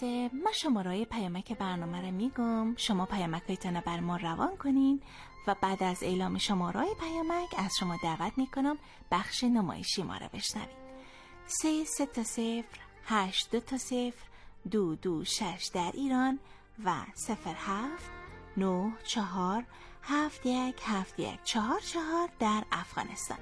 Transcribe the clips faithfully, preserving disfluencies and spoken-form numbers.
ما شماره‌های پیامک برنامه رو میگم، شما پیامک‌هایتون رو بر ما روان کنین و بعد از اعلام شماره‌های پیامک از شما دعوت میکنم بخش نمایشی ما رو بشنوید. سه سه تا صفر هشت دو تا صفر دو دو شش در ایران و صفر هفت نه چهار هفت یک هفت یک چهار چهار در افغانستان.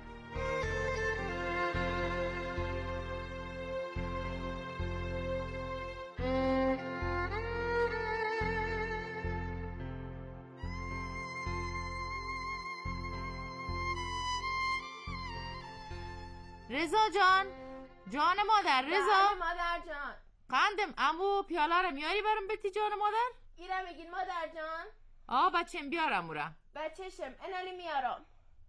رضا جان، جان مادر. رضا مادر جان. قندم امو پیاله رو میاری برام بتی جان مادر؟ ایره بگین مادر جان. آه بچم بیارم اورم. بچهشم انالی میارم.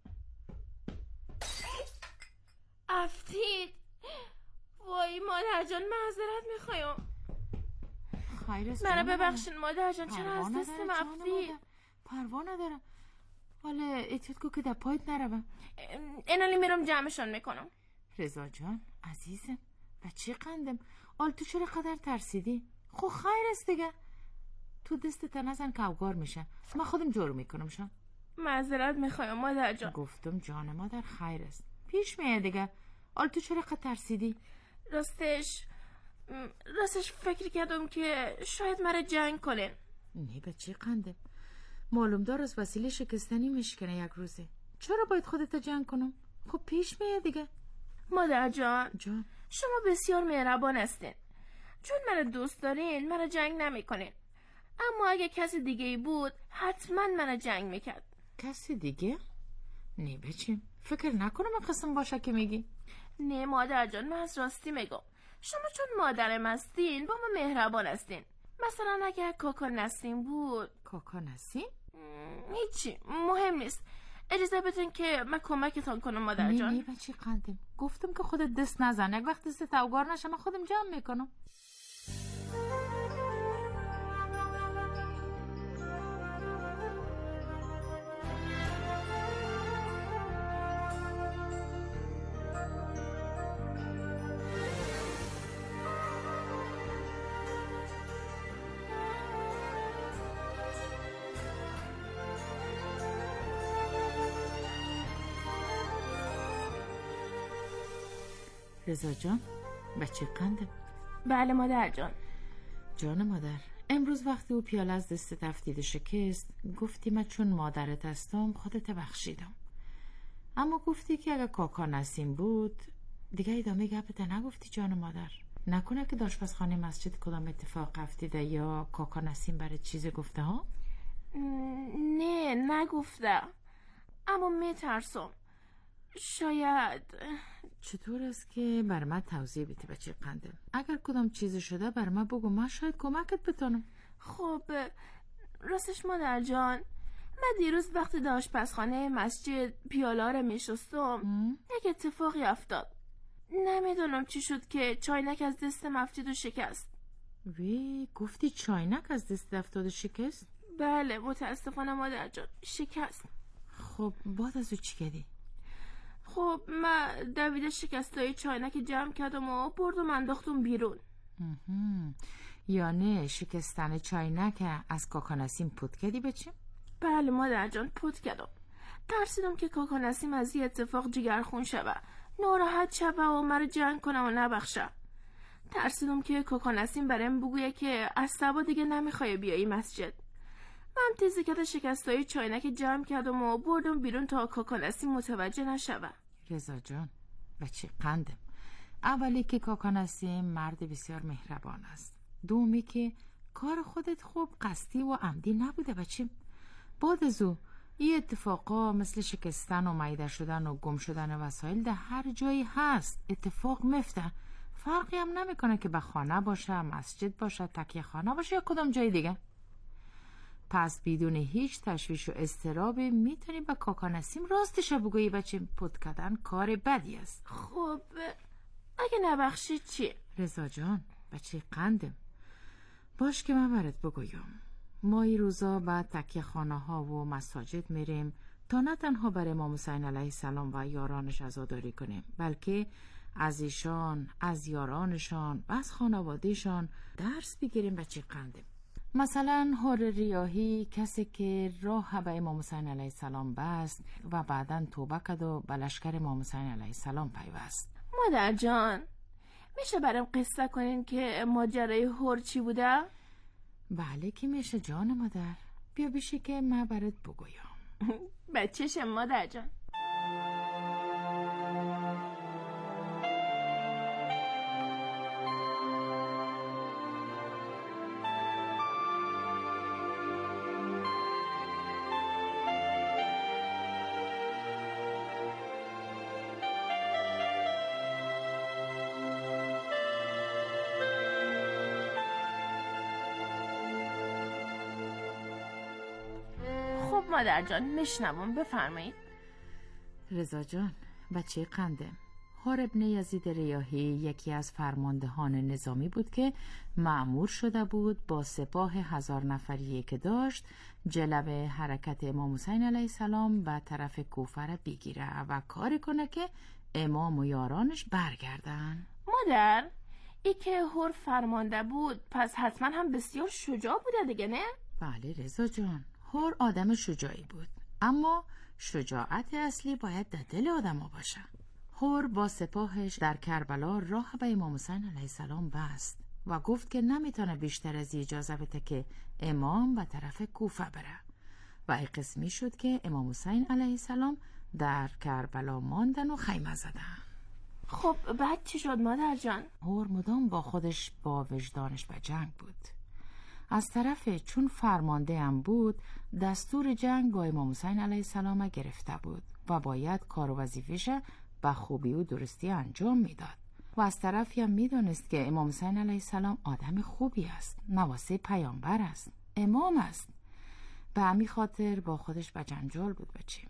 افتید. وای مادر جان معذرت میخوایم. خیرست منو ببخشین مادر جان، چرا از دستم افتید؟ پروا ندارم. حالا اتیاد کو که در پایت نروم. انالی میرم جمعشون میکنم. رضا جان عزیزم بچه قندم، آل تو چرا قدر ترسیدی؟ خو خیر است دیگه، تو دستت نزن کوگار میشه، من خودم جارو میکنم. شان معذرت میخوایم مادر جان. گفتم جان مادر خیر است، پیش میاد دیگه. آل تو چرا قدر ترسیدی؟ راستش راستش فکر کردم که شاید مرا جنگ کنن. نه بچه قندم، معلوم دار از وسیله شکستنی میشکنه یک روزه، چرا باید خودت جنگ کنم؟ خب پیش میاد دیگه. مادر جان جان شما بسیار مهربان هستین، چون منو دوست دارین منو جنگ نمیکنین، اما اگه کسی دیگه ای بود حتما منو جنگ میکرد. کسی دیگه؟ نه بچیم فکر نکنم قسم باشه که میگی. نه مادر جان من از راستی میگم، شما چون مادرم هستین با ما مهربان هستین. مثلا اگه کاکا نسیم بود. کاکا نسیم؟ هیچی مهم نیست، اجازه بدین که من کمکتون کنم مادر جان. نه نه بچی قندم، گفتم که خودت دست نزن، یک وقت دست توگار نشه من خودم جمع میکنم. رضا جان بچه قنده. بله مادر جان. جان مادر، امروز وقتی او پیاله از دست تفتید شکست گفتی من چون مادرت هستم خودت بخشیدم، اما گفتی که اگه کاکا نسیم بود دیگه ادامه گپت نگفتی جان مادر. نکنه که آشپزخانه مسجد کدام اتفاق افتیده یا کاکا نسیم برای چیزی گفته ها؟ نه نگفته، اما میترسم شاید. چطور است که بر من توضیح بیتی بچه قنده؟ اگر کدام چیزی شده بر من بگو، من شاید کمکت بتونم. خب راستش مادر جان، من دیروز وقتی در آشپزخانه مسجد پیالا رو میشستم یک اتفاقی افتاد. نمیدونم چی شد که چاینک از دستم افتاد و شکست. وی گفتی چاینک از دست افتاد و شکست؟ بله متاسفانه مادر جان شکست. خب بعد از او چی کردی؟ خب من دویده شکستای چاینک جمع کردم و بردم انداختم بیرون. یعنی شکستن چاینک از کاکا نسیم پود کردی بچه؟ بله مادر جان پود کردم. ترسیدم که کاکا نسیم از این اتفاق جگرخون شوه، ناراحت شوه و مرا جنگ کنه و نبخشه. ترسیدم که کاکا نسیم برایم بگویه که از صبح دیگه نمیخوای بیایی مسجد. من تیزی کده شکستای چاینک جمع کردم و بردم بیرون تا کاکا نسیم متوجه نشوه. رضا جان بچه قندم، اولی که کاکا نسیم مرد بسیار مهربان است، دومی که کار خودت خوب قصدی و عمدی نبوده بچه. بعد از او این اتفاقا مثل شکستن و میده شدن و گم شدن وسایل در هر جایی هست، اتفاق میفته. فرقی هم نمیکنه که به خانه باشه، مسجد باشه، تکیه خانه باشه یا کدام جای دیگه. پس بدون هیچ تشویش و اضطرابی میتونی به کاکا نسیم راستش بگویی بچه پود کردن کار بدی است. خب اگه نبخشید چی؟ رضا جان بچه قندم، باش که من برات بگویم. ما این روزا به تکیه خانه ها و مساجد میریم تا نه تنها برای امام حسین علیه السلام و یارانش عزاداری کنیم، بلکه از ایشان، از یارانشان و از خانوادهشان درس بگیریم و چی قندیم. مثلا حر ریاحی کسی که راه به امام حسین علیه السلام بست و بعداً توبه کرد و به لشکر امام حسین علیه السلام پیوست. مادر جان میشه برام قصه کنین که ماجرای حر چی بوده؟ بله که میشه جان مادر. بیا بیشی که من برات بگویم. بچه‌شم مادر جان. مادر جان میشنوم، بفرمایید. رضا جان بچه قنده. حر ابن یزید ریاحی یکی از فرماندهان نظامی بود که مأمور شده بود با سپاه هزار نفریه که داشت جلو حرکت امام حسین علیه السلام به طرف کوفه را بگیره و کاری کنه که امام و یارانش برگردن. مادر ای که حر فرمانده بود پس حتما هم بسیار شجاع بوده دیگه نه؟ بله رضا جان، حر آدم شجاعی بود، اما شجاعت اصلی باید در دل آدم ها باشه. حر با سپاهش در کربلا راه به امام حسین علیه السلام بست و گفت که نمیتونه بیشتر از اجازه بده که امام به طرف کوفه بره و ای قسمی شد که امام حسین علیه السلام در کربلا ماندن و خیمه زدن. خب بعد چی شد مادر جان؟ حر مدام با خودش با وجدانش به جنگ بود. از طرف چون فرمانده هم بود دستور جنگ با امام حسین علیه السلام گرفته بود و باید کار و وظیفه‌ش به خوبی و درستی انجام میداد و از طرفی هم میدونست که امام حسین علیه السلام آدم خوبی است، نواسه پیامبر است، امام است. به همین خاطر با خودش به جنجال بود. بچیم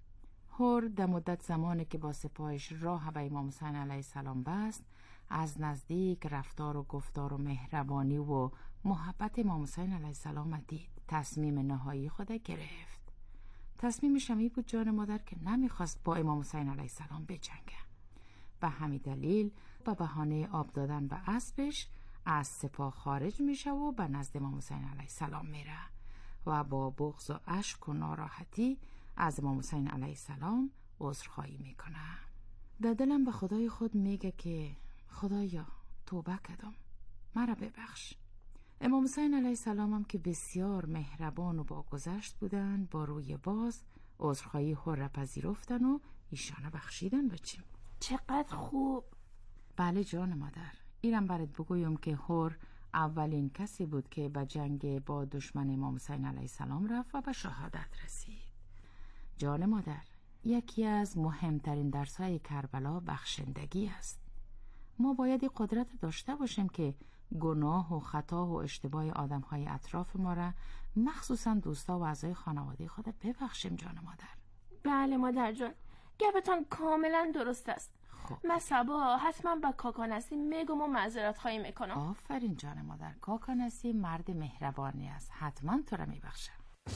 حر در مدت زمانی که با سپاهش راه به امام حسین علیه السلام بست از نزدیک رفتار و گفتار و مهربانی و محبت امام حسین علیه السلام دید. تصمیم نهایی خود گرفت. تصمیمش این بود جان مادر که نمیخواست با امام حسین علیه السلام بجنگه. به همین دلیل با بهانه آب دادن به اسبش از سپاه خارج میشه و به نزد امام حسین علیه السلام میره و با بغض و اشک و ناراحتی از امام حسین علیه السلام عذرخواهی میکنه. در دلم به خدای خود میگه که خدایا توبه کردم، مرا ببخش. امام حسین علیه السلام هم که بسیار مهربان و باگذشت بودن با روی باز عذرخواهی حر را پذیرفتن و ایشانو بخشیدن. بچیم چقدر خوب. بله جان مادر، اینم برات بگویم که حر اولین کسی بود که به جنگ با دشمن امام حسین علیه السلام رفت و به شهادت رسید. جان مادر، یکی از مهمترین درس‌های کربلا بخشندگی است. ما باید قدرت داشته باشیم که گناه و خطا و اشتباه آدم‌های اطراف ما را مخصوصا دوستا و اعضای خانواده خود ببخشیم. جان مادر. بله مادر جان، گفتان کاملا درست است. خب. من صبا حتما با کاکا نسیم میگم و معذرت خواهی میکنم. آفرین جان مادر، کاکا نسیم مرد مهربانی است، حتما تو را میبخشه.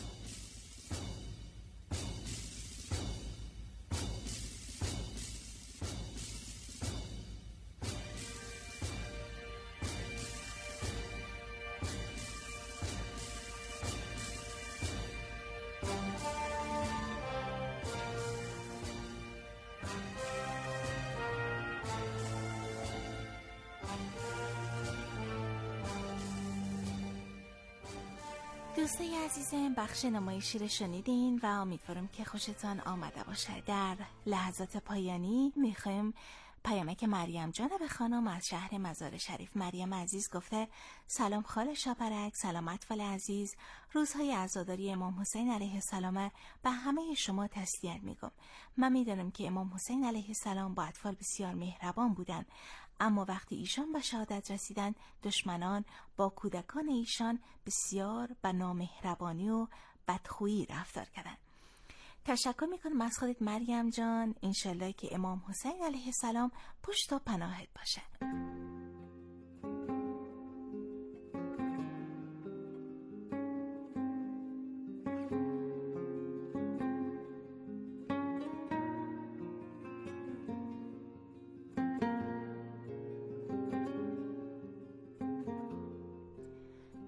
دوستای عزیزم، بخش نمایشی رو شنیدین و امیدوارم که خوشتان آمده باشه. در لحظات پایانی میخوایم پیامک مریم جان به خانم از شهر مزار شریف. مریم عزیز گفته سلام خاله شاپرک، سلام اطفال عزیز، روزهای عزاداری امام حسین علیه السلام به همه شما تسلیت میگم. من میدونم که امام حسین علیه السلام با اطفال بسیار مهربان بودن، اما وقتی ایشان به شهادت رسیدن دشمنان با کودکان ایشان بسیار به نامهربانی و بدخویی رفتار کردند. تشکر میکنم از خودت مریم جان، انشالله که امام حسین علیه السلام پشت و پناهت باشه.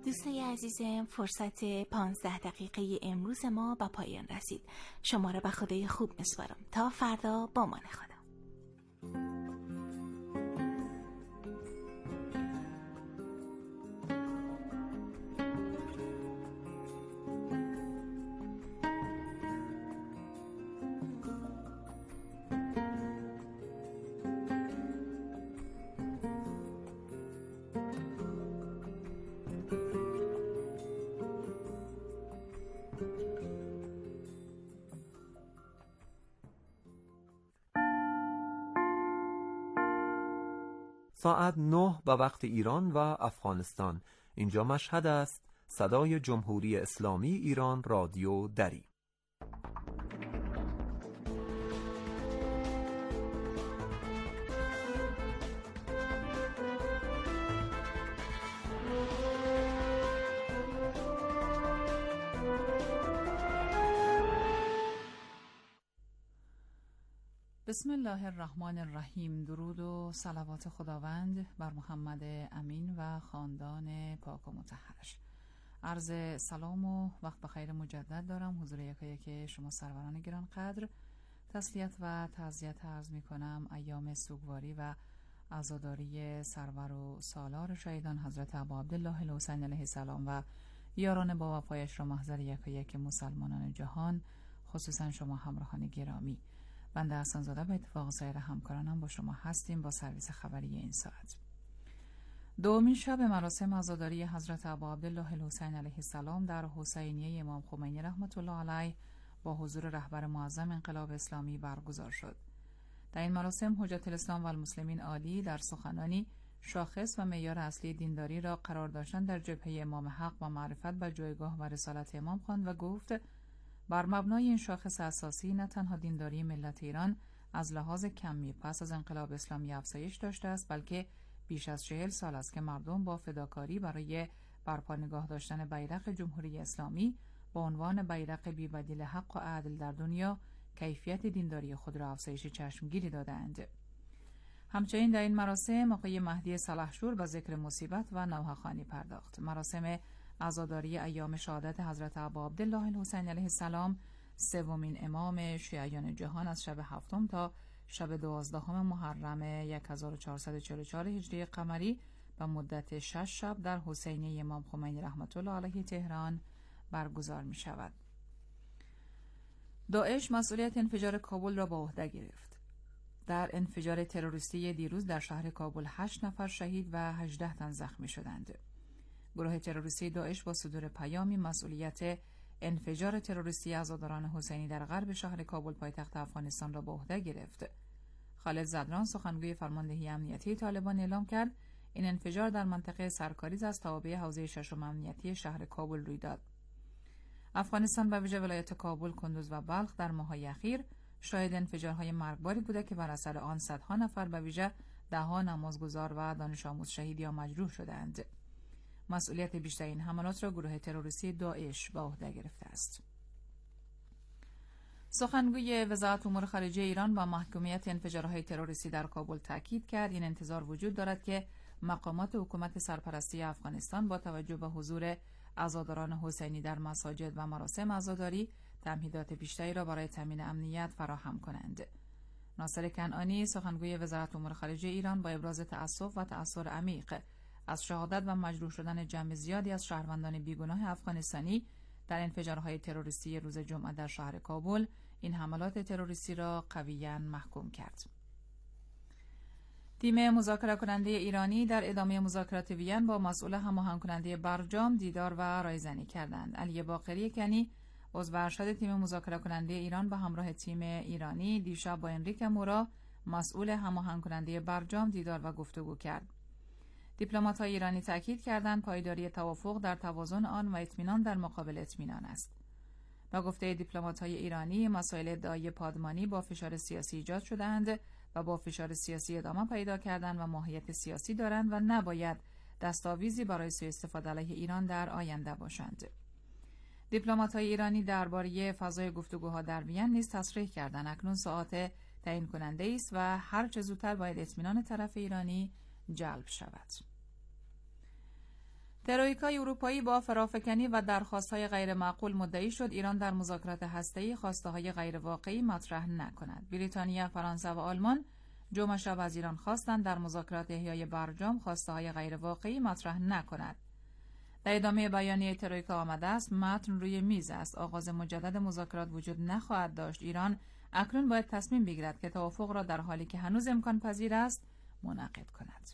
دوستای عزیزم، فرصت پانزده دقیقه امروز ما به پایان رسید. شما را به خدای خوب میسپارم. تا فردا با امان خدا. ساعت نه به وقت ایران و افغانستان. اینجا مشهد است. صدای جمهوری اسلامی ایران رادیو دری. بسم الله الرحمن الرحیم. درود و صلوات خداوند بر محمد امین و خاندان پاک و مطهرش. عرض سلام و وقت بخیر مجدد دارم حضور یکایک شما سروران گران قدر. تسلیت و تعزیت عرض می کنم ایام سوگواری و عزاداری سرور و سالار شهیدان حضرت ابا عبدالله الحسینی علیه السلام و یاران با وفایش را محضر یکایک مسلمانان جهان، خصوصا شما همراهان گرامی. بنده حسن زاده به اتفاق سایر همکارانم با شما هستیم با سرویس خبری این ساعت. دومین شب مراسم عزاداری حضرت ابا عبدالله الحسینی علیه السلام در حسینیه امام خمینی رحمت الله علیه با حضور رهبر معظم انقلاب اسلامی برگزار شد. در این مراسم حجت الاسلام و المسلمین عالی در سخنانی شاخص و معیار اصلی دینداری را قرار داشتن در جبهه امام حق و معرفت بر جایگاه و رسالت امام خواند و گفت بر مبنای این شاخص اساسی نه تنها دینداری ملت ایران از لحاظ کمی پس از انقلاب اسلامی افزایش داشته است، بلکه بیش از چهل سال است که مردم با فداکاری برای برپا نگاه داشتن بیرق جمهوری اسلامی با عنوان بیرق بی‌بدیل حق و عدل در دنیا کیفیت دینداری خود را افزایش چشمگیری دادند. همچنین در این مراسم آقای مهدی سلحشور به ذکر مصیبت و نوحه‌خوانی پرداخت. مراسم عزاداری ایام شهادت حضرت ابا عبدالله الحسینی علیه السلام، سومین امام شیعیان جهان، از شب هفتم تا شب دوازدهم محرم هزار و چهارصد و چهل و چهار هجری قمری به مدت شش شب در حسینیه امام خمینی رحمت الله علیه تهران برگزار می شود. داعش مسئولیت انفجار کابل را به عهده گرفت. در انفجار تروریستی دیروز در شهر کابل هشت نفر شهید و هجده تن زخمی شدند. گروه تروریستی داعش با صدور پیامی مسئولیت انفجار تروریستی عزاداران حسینی در غرب شهر کابل پایتخت افغانستان را به عهده گرفت. خالد زدران سخنگوی فرماندهی امنیتی طالبان اعلام کرد این انفجار در منطقه سرکاریز از تابع حوزه ششم امنیتی شهر کابل روی داد. افغانستان به ویژه ولایت کابل، کندوز و بلخ در ماه‌های اخیر شاهد انفجارهای مرگباری بوده که بر اثر آن صدها نفر به ویژه ده‌ها نمازگزار و دانش آموز شهید یا مجروح شدند. مسئولیت بیشتر این حملات را گروه تروریستی داعش به عهده گرفته است. سخنگوی وزارت امور خارجه ایران با محکومیت انفجارهای تروریستی در کابل تاکید کرد این انتظار وجود دارد که مقامات حکومت سرپرستی افغانستان با توجه به حضور عزاداران حسینی در مساجد و مراسم عزاداری تمهیدات بیشتری را برای تامین امنیت فراهم کنند. ناصر کنعانی سخنگوی وزارت امور خارجه ایران با ابراز تأسف و تأثیر عمیق از شهادت و مجروح شدن جمع زیادی از شهروندان بیگناه افغانستانی در انفجارهای تروریستی روز جمعه در شهر کابل این حملات تروریستی را قویاً محکوم کرد. تیم مذاکره کننده ایرانی در ادامه مذاکرات وین با مسئول هماهنگ کننده برجام دیدار و رایزنی کردند. علی باقری کنی عضو ارشد تیم مذاکره کننده ایران به همراه تیم ایرانی دیشب با انریک مورا مسئول هماهنگ کننده برجام دیدار و گفتگو کرد. دیپلمات‌های ایرانی تاکید کردند پایداری توافق در توازن آن و اطمینان در مقابل اطمینان است. با گفته دیپلمات‌های ایرانی مسائل ادعای پادمانی با فشار سیاسی ایجاد شده‌اند و با فشار سیاسی ادامه پیدا کردند و ماهیت سیاسی دارند و نباید دستاویزی برای سوء استفاده علیه ایران در آینده باشند. دیپلمات‌های ایرانی درباره فضای گفتگوها در وین نیز تصریح کردند اکنون ساعت تعیین کننده است و هر چه زودتر باید اطمینان طرف ایرانی جلب شود. ترویکای اروپایی با فرافکنی و درخواست‌های غیر معقول مدعی شد ایران در مذاکرات هسته‌ای خواسته‌های غیر واقعی مطرح نکند. بریتانیا، فرانسه و آلمان جمعه شب از ایران خواستند در مذاکرات احیای برجام خواسته‌های غیر واقعی مطرح نکند. در ادامه بیانیه ترویکا آمده است متن روی میز است. آغاز مجدد مذاکرات وجود نخواهد داشت. ایران اکنون باید تصمیم بگیرد که توافق را در حالی که هنوز امکان پذیر است منعقد کند.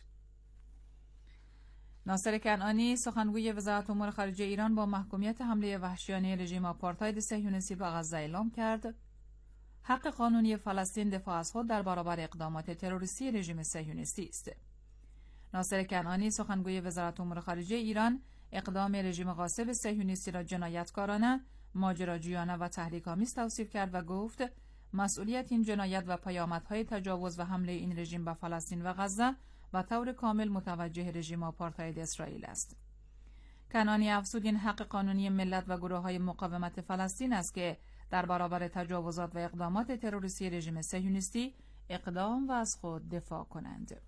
ناصر کنعانی سخنگوی وزارت امور خارجه ایران با محکومیت حمله وحشیانه رژیم آپارتاید صهیونیستی به غزه اعلام کرد حق قانونی فلسطین دفاع از خود در برابر اقدامات تروریستی رژیم صهیونیستی است. ناصر کنعانی سخنگوی وزارت امور خارجه ایران اقدام رژیم غاصب صهیونیستی را جنایتکارانه، ماجراجویانه و تحریک‌آمیز توصیف کرد و گفت مسئولیت این جنایت و پیامدهای تجاوز و حمله این رژیم به فلسطین و غزه و طور کامل متوجه رژیم آپارتاید اسرائیل است. کنعانی افزود این حق قانونی ملت و گروه‌های مقاومت فلسطین است که در برابر تجاوزات و اقدامات تروریستی رژیم صهیونیستی اقدام و از خود دفاع کنند.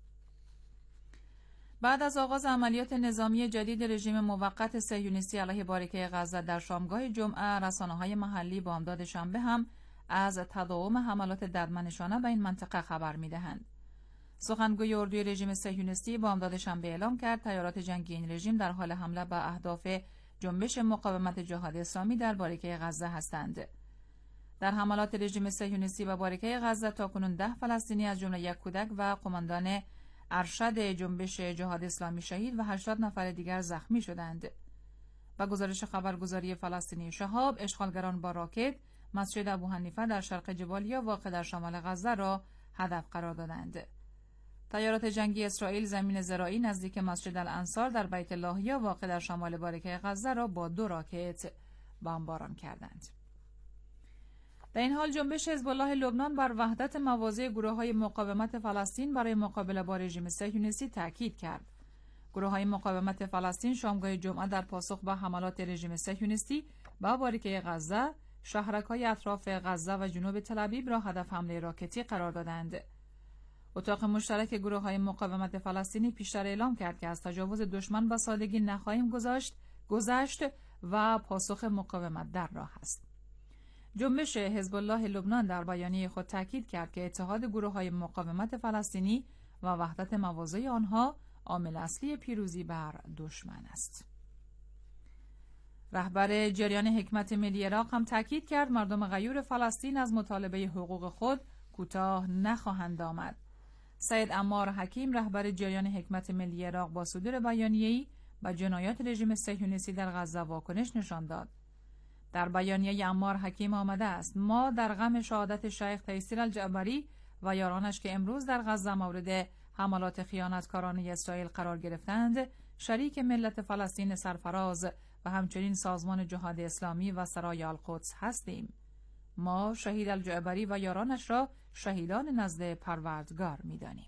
بعد از آغاز عملیات نظامی جدید رژیم موقت صهیونیستی علیه باریکه غزه در شامگاه جمعه، رسانه‌های محلی بامداد شنبه هم از تداوم حملات ددمنشانه به این منطقه خبر می‌دهند. سخنگوی اردوی رژیم صهیونیستی بامداد شنبه اعلام کرد تیارات جنگی این رژیم در حال حمله به اهداف جنبش مقاومت جهاد اسلامی در باریکه غزه هستند. در حملات رژیم صهیونیستی به باریکه غزه تاکنون ده فلسطینی از جمله یک کودک و قماندان ارشد جنبش جهاد اسلامی شهید و هشتاد نفر دیگر زخمی شدند. با گزارش خبرگزاری فلسطینی شهاب، اشغالگران با راکت مسجد ابوحنیفه در شرق جبالیا واقع در شمال غزه را هدف قرار دادند. تیارات جنگی اسرائیل زمین زراعی نزدیک مسجد الانصار در بیت لاهیا واقع در شمال باریکه غزه را با دو راکت بمباران کردند. در این حال جنبش حزب الله لبنان بر وحدت مواضع گروه‌های مقاومت فلسطین برای مقابله با رژیم صهیونیستی تاکید کرد. گروه‌های مقاومت فلسطین شامگاه جمعه در پاسخ به حملات رژیم صهیونیستی به باریکه غزه، شهرک‌های اطراف غزه و جنوب تل‌آبیب را هدف حمله راکتی قرار دادند. اتاق مشترک گروه‌های مقاومت فلسطینی پیشتر اعلام کرد که از تجاوز دشمن به سادگی نخواهیم گذاشت، گذشت و پاسخ مقاومت در راه است. جنبش حزب الله لبنان در بیانیه خود تاکید کرد که اتحاد گروه‌های مقاومت فلسطینی و وحدت مواضع آنها عامل اصلی پیروزی بر دشمن است. رهبر جریان حکمت ملی عراق هم تاکید کرد مردم غیور فلسطین از مطالبه حقوق خود کوتاه نخواهند آمد. سید عمار حکیم رهبر جریان حکمت ملی عراق با صدور بیانیه‌ای به جنایات رژیم صهیونیستی در غزه واکنش نشان داد. در بیانیه عمار حکیم آمده است ما در غم شهادت شیخ تیسیر الجعبری و یارانش که امروز در غزه مورد حملات خیانتکارانه اسرائیل قرار گرفتند شریک ملت فلسطین سرفراز و همچنین سازمان جهاد اسلامی و سرای القدس هستیم. ما شهید الجعبری و یارانش را شهیدان نزد پروردگار می‌دانیم.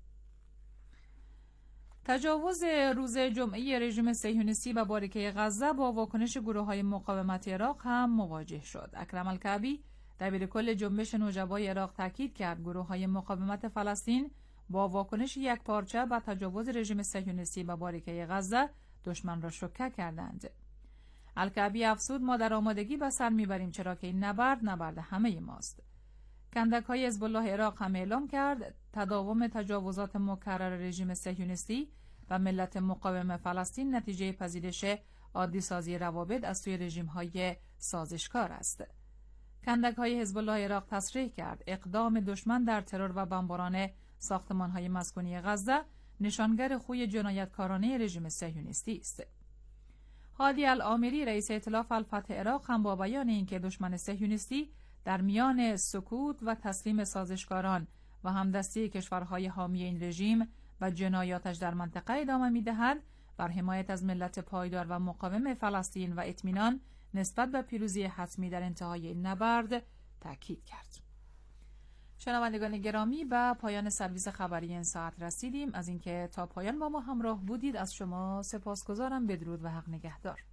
تجاوز روز جمعه رژیم صهیونیستی به باریکه غزه با واکنش گروه‌های مقاومت عراق هم مواجه شد. اکرم الکعبی دبیرکل جنبش نوجبای عراق تاکید کرد گروه‌های مقاومت فلسطین با واکنش یکپارچه به تجاوز رژیم صهیونیستی به باریکه غزه دشمن را شوکه کردند. الکعبی افزود ما در آمادگی به سر میبریم چرا که این نبرد نبرد همه ماست. کندک‌های حزب الله عراق هم اعلام کرد تداوم تجاوزات مکرر رژیم صهیونیستی و ملت مقاوم فلسطین نتیجه پذیرش عادی سازی روابط از سوی رژیم‌های سازشکار است. کندک‌های حزب الله عراق تصریح کرد اقدام دشمن در ترور و بمباران ساختمان‌های مسکونی غزه نشانگر خوی جنایتکارانه رژیم صهیونیستی است. هادی العامری رئیس ائتلاف الفتح عراق هم با بیان اینکه دشمن صهیونیستی در میان سکوت و تسلیم سازشکاران و همدستی کشورهای حامی این رژیم و جنایاتش در منطقه ادامه می‌دهد بر حمایت از ملت پایدار و مقاوم فلسطین و اطمینان نسبت به پیروزی حتمی در انتهای این نبرد تاکید کرد. شنوندگان گرامی، به پایان سرویس خبری این ساعت رسیدیم. از اینکه تا پایان با ما همراه بودید از شما سپاسگزارم. بدرود و حق نگهدار.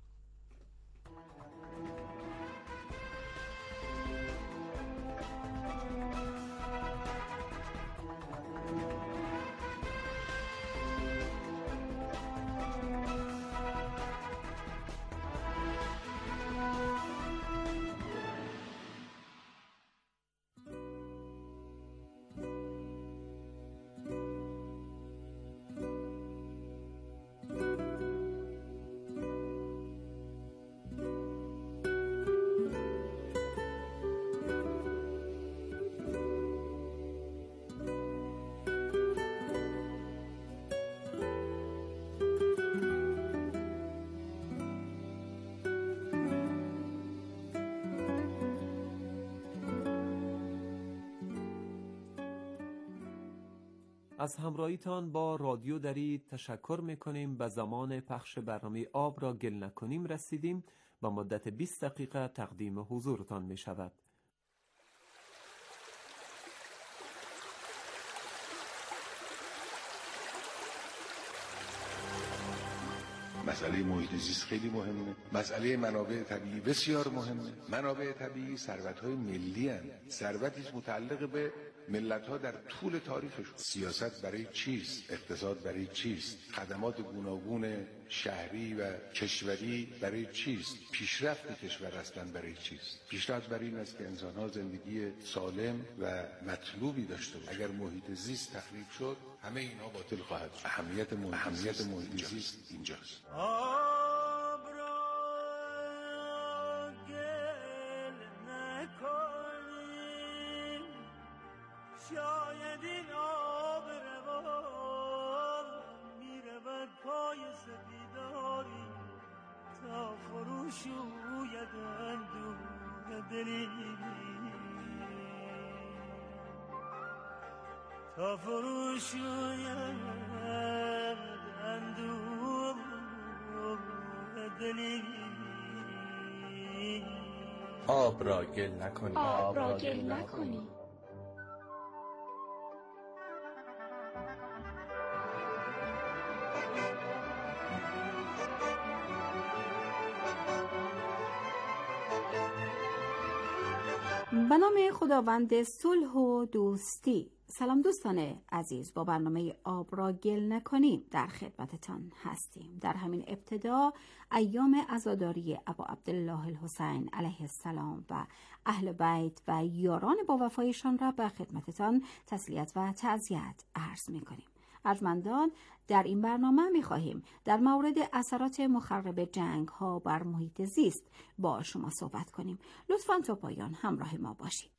از همراهیتان با رادیو درید تشکر میکنیم. به زمان پخش برنامه آب را گل نکنیم رسیدیم و مدت بیست دقیقه تقدیم حضورتان می شود. مسئله محیط زیست خیلی مهمه. مسئله منابع طبیعی بسیار مهمه. منابع طبیعی ثروت‌های ملی هستند. ثروتی متعلق به ملت‌ها در طول تاریخشون. سیاست برای چیست؟ اقتصاد برای چیست؟ خدمات گوناگون شهری و کشوری برای چیست؟ پیشرفت کشور اصلا برای چیست؟ پیشرفت برای این است که انسان‌ها زندگی سالم و مطلوبی داشته باشند. اگر محیط زیست تخریب شد، همه اینا باطل خواهد شد. اهمیت محیط اهمیت محیط زیست اینجاست. آب را گل نکنیم، شاید این آب روان میرود پای سپیداری تا فروشوید اندوه دلی، تا فروشوید اندوه دلی. آب را گل نکنی، آب را گل نکنی. به نام خداوند صلح و دوستی. سلام دوستان عزیز، با برنامه آب را گل نکنیم در خدمتتان هستیم. در همین ابتدا ایام عزاداری ابا عبدالله الحسین علیه السلام و اهل بیت و یاران با وفایشان را به خدمتتان تسلیت و تعزیت عرض می کنیم. ارجمندان، در این برنامه می خواهیم در مورد اثرات مخرب جنگ ها بر محیط زیست با شما صحبت کنیم. لطفاً تا پایان همراه ما باشید.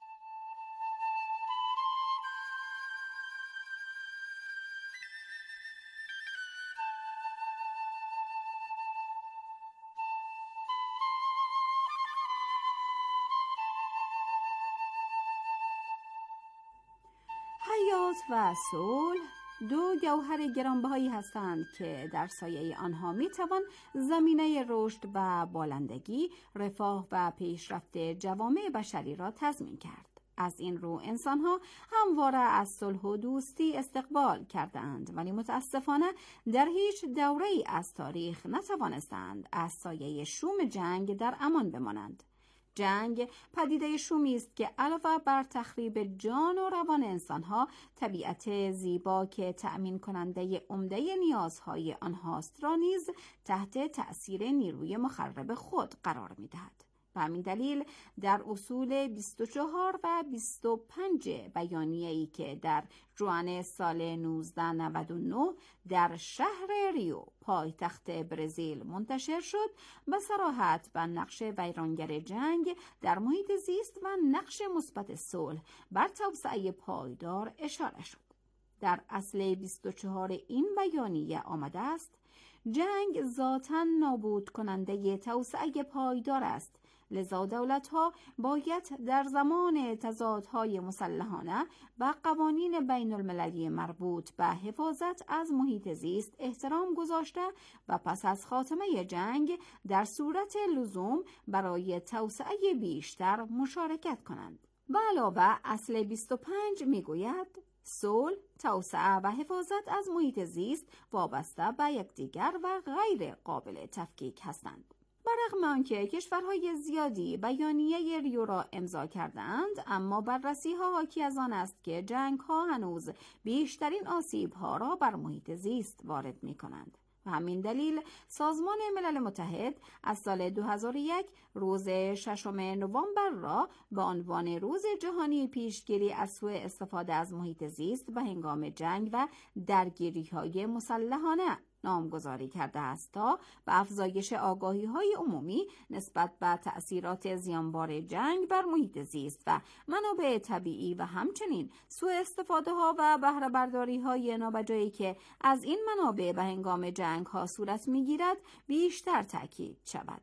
حیات و صلح دو گوهر گرانبهایی هستند که در سایه آنها میتوان زمینه رشد و بالندگی، رفاه و پیشرفت جوامع بشری را تضمین کرد. از این رو انسانها همواره از صلح و دوستی استقبال کردند، ولی متاسفانه در هیچ دوره‌ای از تاریخ نتوانستند از سایه شوم جنگ در امان بمانند. جنگ پدیده شومی است که علاوه بر تخریب جان و روان انسانها، طبیعت زیبا که تأمین کننده عمده نیازهای آنهاست را نیز تحت تأثیر نیروی مخرب خود قرار می‌دهد. به همین دلیل در اصول بیست و چهار و بیست و پنج بیانیه‌ای که در ژوئن سال نوزده نود و نه در شهر ریو پایتخت برزیل منتشر شد، به صراحت به نقش ویرانگر جنگ در محیط زیست و نقش مثبت صلح بر توسعه پایدار اشاره شد. در اصل بیست و چهار این بیانیه آمده است: جنگ ذاتاً نابود کننده توسعه پایدار است، لذا دولت‌ها باید در زمان تضادهای مسلحانه و قوانین بین المللی مربوط به حفاظت از محیط زیست احترام گذاشته و پس از خاتمه جنگ در صورت لزوم برای توسعه بیشتر مشارکت کنند. به علاوه اصل بیست و پنج میگوید صلح، توسعه و حفاظت از محیط زیست وابسته به یکدیگر و غیر قابل تفکیک هستند. برغم آنکه کشورهای زیادی بیانیه ریو را امضا کردند، اما بررسی‌ها حاکی از آن است که جنگ‌ها هنوز بیشترین آسیب‌ها را بر محیط زیست وارد می‌کنند. و همین دلیل سازمان ملل متحد از سال دو هزار و یک روز ششم نوامبر را به عنوان روز جهانی پیشگیری از سوء استفاده از محیط زیست به هنگام جنگ و درگیری‌های مسلحانه نامگذاری کرده است تا به افزایش آگاهی‌های عمومی نسبت به تأثیرات زیانبار جنگ بر محیط زیست و منابع طبیعی و همچنین سوء استفاده‌ها و بهره برداری‌های نابجایی که از این منابع به هنگام جنگ‌ها صورت می‌گیرد بیشتر تأکید شود.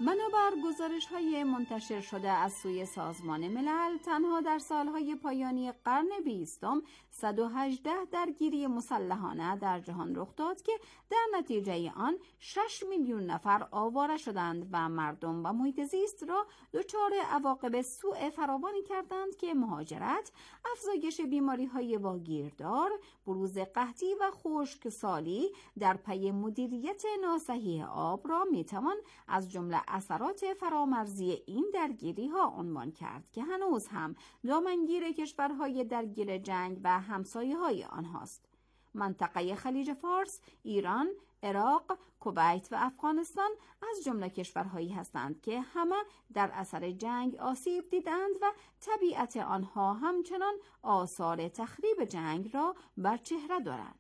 بنابر گزارش‌های منتشر شده از سوی سازمان ملل، تنها در سالهای پایانی قرن بیستم صد و هجده درگیری مسلحانه در جهان رخ داد که در نتیجه آن شش میلیون نفر آواره شدند و مردم و محیط زیست را دچار عواقب سوء فراوانی کردند که مهاجرت، افزایش بیماری‌های واگیردار، بروز قحطی و خشکسالی در پی مدیریت ناصحیح آب را میتوان از جمله اثرات فرامرزی این درگیری ها عنوان کرد که هنوز هم دامنگیر کشورهای درگیر جنگ و همسایه های آنهاست. منطقه خلیج فارس، ایران، عراق، کویت و افغانستان از جمله کشورهایی هستند که همه در اثر جنگ آسیب دیدند و طبیعت آنها همچنان آثار تخریب جنگ را بر چهره دارند.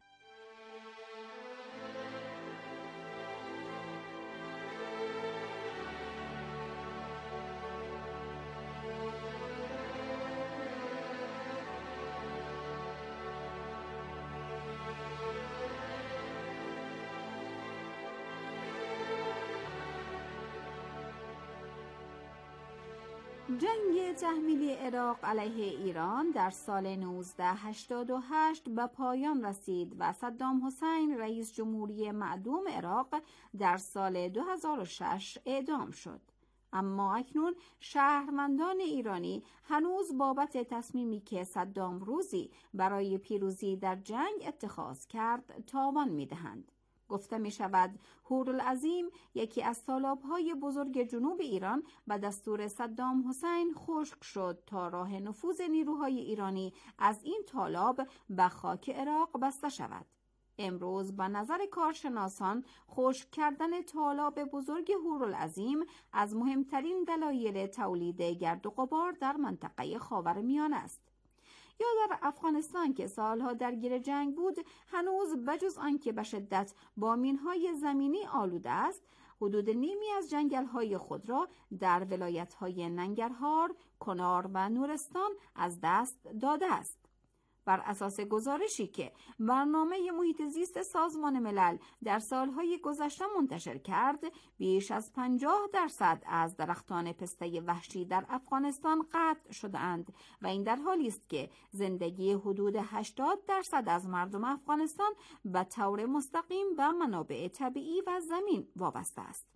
جنگ تحمیلی عراق علیه ایران در سال نوزده هشتاد و هشت به پایان رسید و صدام حسین رئیس جمهوری معدوم عراق در سال دو هزار و شش اعدام شد. اما اکنون شهروندان ایرانی هنوز بابت تصمیمی که صدام روزی برای پیروزی در جنگ اتخاذ کرد تاوان می‌دهند. گفته می شود هورالعظیم، یکی از تالاب‌های بزرگ جنوب ایران، به دستور صدام حسین خشک شد تا راه نفوذ نیروهای ایرانی از این تالاب به خاک عراق بسته شود. امروز به نظر کارشناسان خشک کردن تالاب بزرگ هورالعظیم از مهمترین دلایل تولید گرد و غبار در منطقه خاورمیانه است. یا در افغانستان که سالها درگیر جنگ بود، هنوز بجز آنکه به شدت با مینهای زمینی آلوده است، حدود نیمی از جنگل‌های خود را در ولایت‌های ننگرهار، کنار و نورستان از دست داده است. بر اساس گزارشی که برنامه محیط زیست سازمان ملل در سالهای گذشته منتشر کرد، بیش از پنجاه درصد از درختان پسته وحشی در افغانستان قطع شده‌اند و این در حالی است که زندگی حدود هشتاد درصد از مردم افغانستان به طور مستقیم به منابع طبیعی و زمین وابسته است.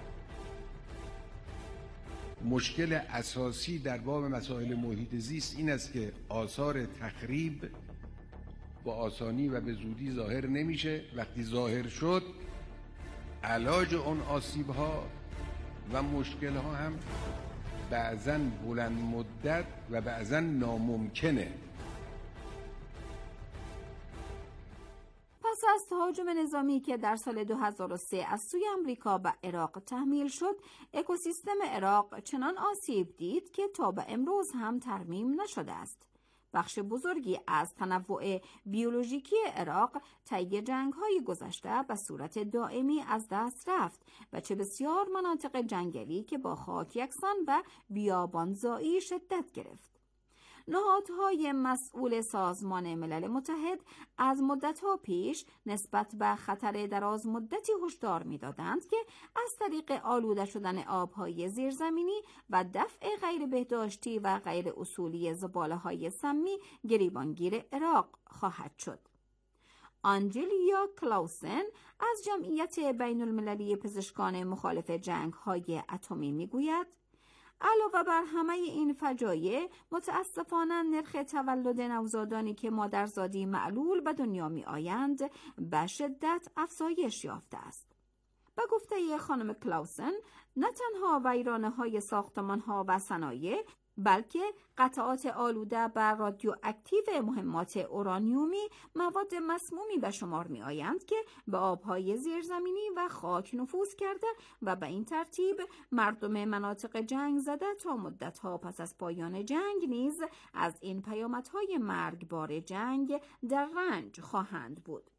مشکل اساسی در باب مسائل محیط زیست این است که آثار تخریب با آسانی و به زودی ظاهر نمیشه. وقتی ظاهر شد، علاج اون آسیب ها و مشکل ها هم بعضاً بلند مدت و بعضاً ناممکنه. پس از تهاجم نظامی که در سال دو هزار و سه از سوی امریکا به عراق تحمیل شد، اکوسیستم عراق چنان آسیب دید که تا به امروز هم ترمیم نشده است. بخش بزرگی از تنوع بیولوژیکی عراق طی جنگ‌های گذشته به صورت دائمی از دست رفت و چه بسیار مناطق جنگلی که با خاک یکسان و بیابانزایی شدت گرفت. نهادهای مسئول سازمان ملل متحد از مدت‌ها پیش نسبت به خطر دراز مدتی هشدار می‌دادند که از طریق آلوده شدن آب‌های زیرزمینی و دفع غیر بهداشتی و غیر اصولی زباله‌های سمی گریبانگیر عراق خواهد شد. آنجلیا کلاوسن از جمعیت بین المللی پزشکان مخالف جنگ‌های اتمی می‌گوید: علاوه بر همه این فجایع، متاسفانه نرخ تولد نوزادانی که مادرزادی معلول به دنیا می آیند به شدت افزایش یافته است. به گفته خانم کلاوسن، نه تنها ویرانه های ساختمان ها و صنایع، بلکه قطعات آلوده بر رادیواکتیو مهمات اورانیومی مواد مسمومی به شمار می آیند که به آبهای زیرزمینی و خاک نفوذ کرده و به این ترتیب مردم مناطق جنگ زده تا مدتها پس از پایان جنگ نیز از این پیامدهای مرگبار جنگ در رنج خواهند بود.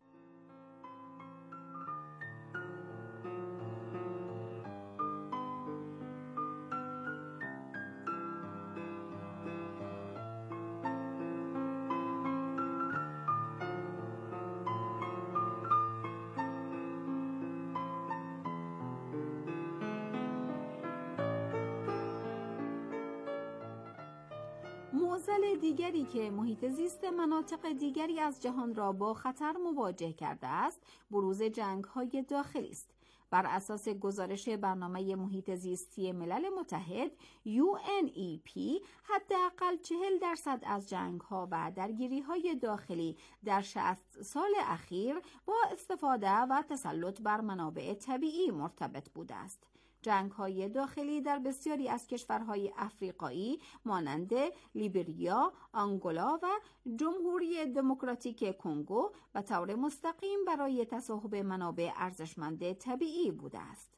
معضل دیگری که محیط زیست مناطق دیگری از جهان را با خطر مواجه کرده است، بروز جنگ‌های داخلی است. بر اساس گزارش برنامه محیط زیستی ملل متحد یو ان ای پی، حداقل چهل درصد از جنگ‌ها و درگیری‌های داخلی در شصت سال اخیر با استفاده و تسلط بر منابع طبیعی مرتبط بوده است. جنگ‌های داخلی در بسیاری از کشورهای افریقایی مانند لیبریا، آنگولا و جمهوری دموکراتیک کنگو به طور مستقیم برای تصاحب منابع ارزشمند طبیعی بوده است.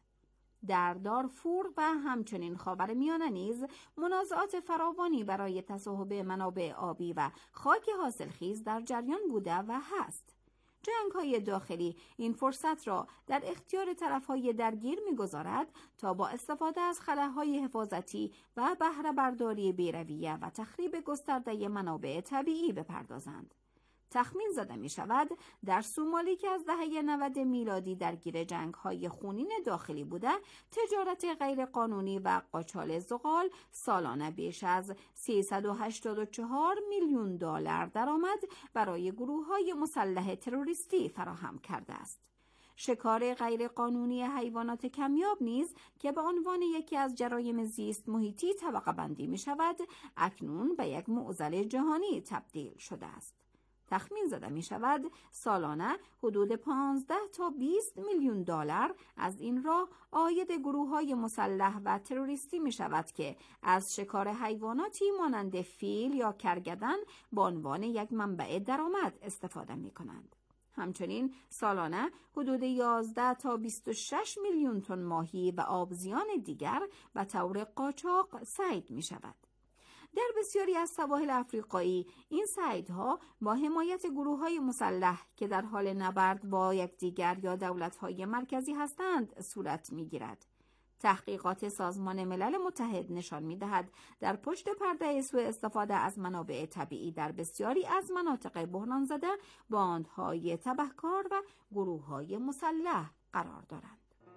در دارفور و همچنین خاورمیانه نیز منازعات فراوانی برای تصاحب منابع آبی و خاک حاصلخیز در جریان بوده و هست. جنگ‌های داخلی این فرصت را در اختیار طرف‌های درگیر می‌گذارد تا با استفاده از خلاهای حفاظتی و بهره برداری بی‌رویه و تخریب گسترده منابع طبیعی بپردازند. تخمین زده می شود در سومالی که از دهه نود میلادی درگیر جنگ‌های خونین داخلی بوده، تجارت غیرقانونی و قاچال زغال سالانه بیش از سیصد و هشتاد و چهار میلیون دلار درآمد برای گروه‌های مسلح تروریستی فراهم کرده است. شکار غیرقانونی حیوانات کمیاب نیز که به عنوان یکی از جرایم زیست محیطی طبقه بندی می شود، اکنون به یک معضل جهانی تبدیل شده است. تخمین زده می شود سالانه حدود پانزده تا بیست میلیون دلار از این راه عاید گروه‌های مسلح و تروریستی می شود که از شکار حیواناتی مانند فیل یا کرگدن به عنوان یک منبع درآمد استفاده می کنند. همچنین سالانه حدود یازده تا بیست و شش میلیون تن ماهی و آبزیان دیگر به طور قاچاق صید می شود. در بسیاری از سواحل افریقایی این صیدها با حمایت گروه‌های مسلح که در حال نبرد با یکدیگر یا دولت‌های مرکزی هستند صورت می‌گیرد. تحقیقات سازمان ملل متحد نشان می‌دهد در پشت پرده سوء استفاده از منابع طبیعی در بسیاری از مناطق بحران زده باندهای تبهکار و گروه‌های مسلح قرار دارند.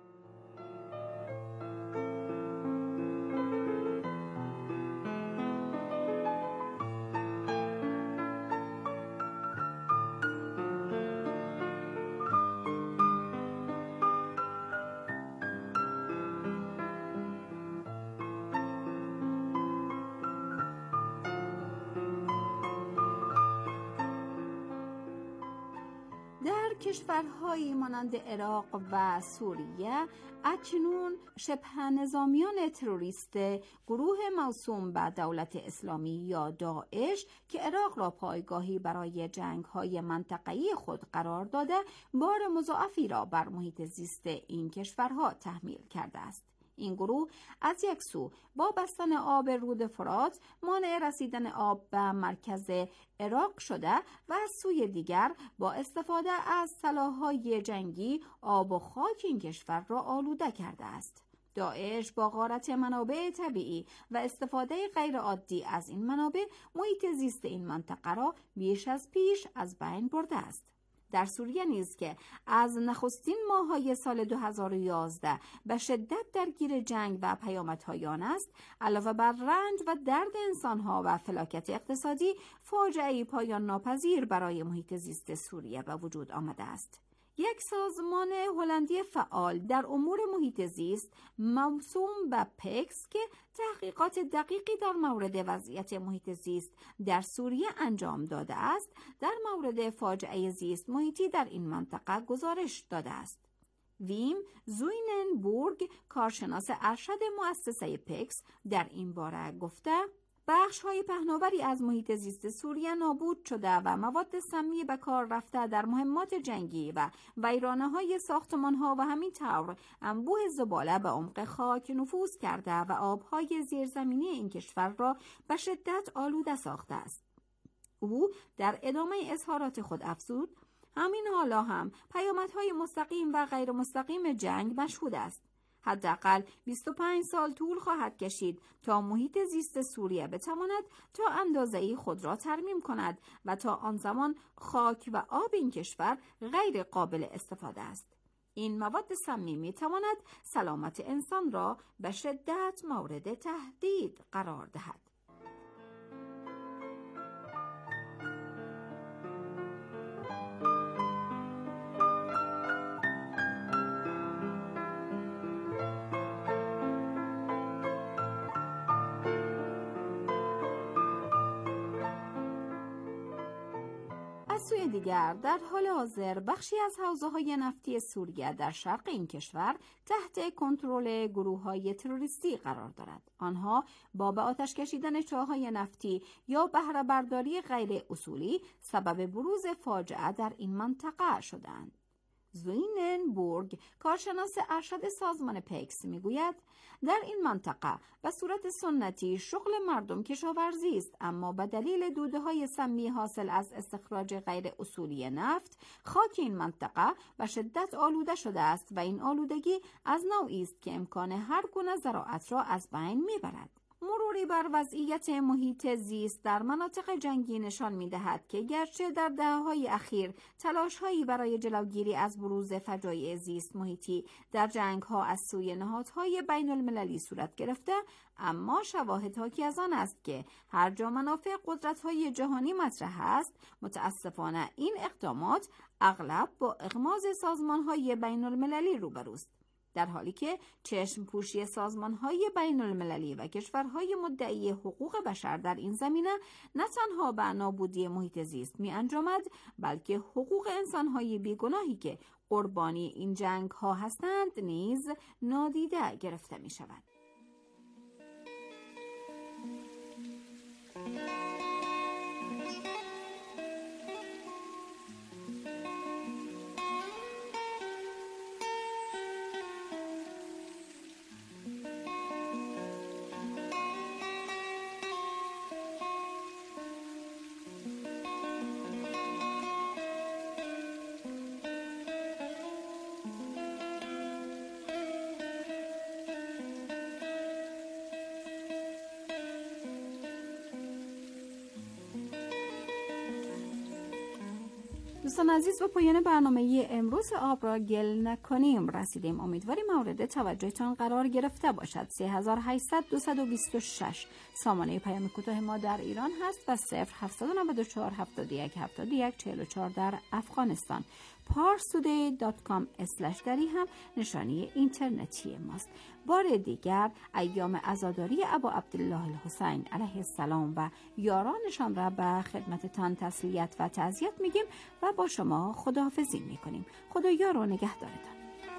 کشورهایی مانند عراق و سوریه اکنون شبه نظامیان تروریست گروه موسوم به دولت اسلامی یا داعش که عراق را پایگاهی برای جنگ‌های منطقه‌ای خود قرار داده، بار مضاعفی را بر محیط زیست این کشورها تحمیل کرده است. این گروه از یک سو با بستن آب رود فرات مانع رسیدن آب به مرکز عراق شده و از سوی دیگر با استفاده از سلاح‌های جنگی آب و خاک این کشور را آلوده کرده است. داعش با غارت منابع طبیعی و استفاده غیرعادی از این منابع محیط زیست این منطقه را بیش از پیش از بین برده است. در سوریه نیز که از نخستین ماه‌های سال دو هزار و یازده به شدت درگیر جنگ و پیامدهای آن است، علاوه بر رنج و درد انسان‌ها و فلاکت اقتصادی، فاجعه‌ای پایان ناپذیر برای محیط زیست سوریه به وجود آمده است. یک سازمان هلندی فعال در امور محیط زیست موسوم به پکس که تحقیقات دقیقی در مورد وضعیت محیط زیست در سوریه انجام داده است، در مورد فاجعه زیست محیطی در این منطقه گزارش داده است. ویم زویننبورگ، کارشناس ارشد مؤسسه پکس، در این باره گفته: بخش های پهناوری از محیط زیست سوریه نابود شده و مواد سمی به کار رفته در مهمات جنگی و ویرانه های ساختمان ها و همین طور انبوه زباله به عمق خاک نفوذ کرده و آبهای زیرزمینی این کشور را به شدت آلوده ساخته است. او در ادامه اظهارات خود افزود: همین حالا هم پیامدهای مستقیم و غیر مستقیم جنگ مشهود است. حداقل بیست و پنج سال طول خواهد کشید تا محیط زیست سوریه بتواند تا اندازه‌ای خود را ترمیم کند و تا آن زمان خاک و آب این کشور غیر قابل استفاده است. این مواد سمی می‌تواند سلامت انسان را به شدت مورد تهدید قرار دهد. از سوی دیگر در حال حاضر بخشی از حوزه‌های نفتی سوریه در شرق این کشور تحت کنترل گروه‌های تروریستی قرار دارد. آنها با به آتش کشیدن چاه‌های نفتی یا بهره برداری غیر اصولی سبب بروز فاجعه در این منطقه شدند. زویننبورگ، کارشناس ارشد سازمان پیکس، میگوید در این منطقه به صورت سنتی شغل مردم کشاورزی است، اما به دلیل دوده‌های سمی حاصل از استخراج غیر اصولی نفت خاک این منطقه به شدت آلوده شده است و این آلودگی از نوعی است که امکان هر گونه زراعت را از بین میبرد. مروری بر وضعیت محیط زیست در مناطق جنگی نشان می‌دهد که گرچه در دهه‌های اخیر تلاش‌هایی برای جلوگیری از بروز فجایع زیست محیطی در جنگ‌ها از سوی نهادهای بین‌المللی صورت گرفته، اما شواهد حاکی از آن است که هر جا منافع قدرت‌های جهانی مطرح است، متأسفانه این اقدامات اغلب با اغماض سازمان‌های بین‌المللی روبروست، در حالی که چشم پوشی سازمان‌های بین‌المللی و کشورهای مدعی حقوق بشر در این زمینه نه تنها به نابودی محیط زیست می‌انجامد، بلکه حقوق انسان‌های بیگناهی که قربانی این جنگ‌ها هستند نیز نادیده گرفته می‌شود. دوستان عزیز، به پایان برنامه امروز آب را گل نکنیم رسیدیم. امیدواریم مورد توجهتان قرار گرفته باشد. سه هزار و هشتصد و بیست و شش سامانه پیام کوتاه ما در ایران هست و صفر هفتصد و نود و چهار هفتاد و یک هفتاد و یک چهل و چهار در افغانستان. پارسودی دات کام اسلش دری هم نشانی اینترنتی ماست. بار دیگر ایام عزاداری ابا عبدالله الحسین علیه السلام و یارانشان را به خدمتتان تسلیت و تعزیت میگیم و با شما خداحافظی میکنیم. خدا یار و نگهدارتان.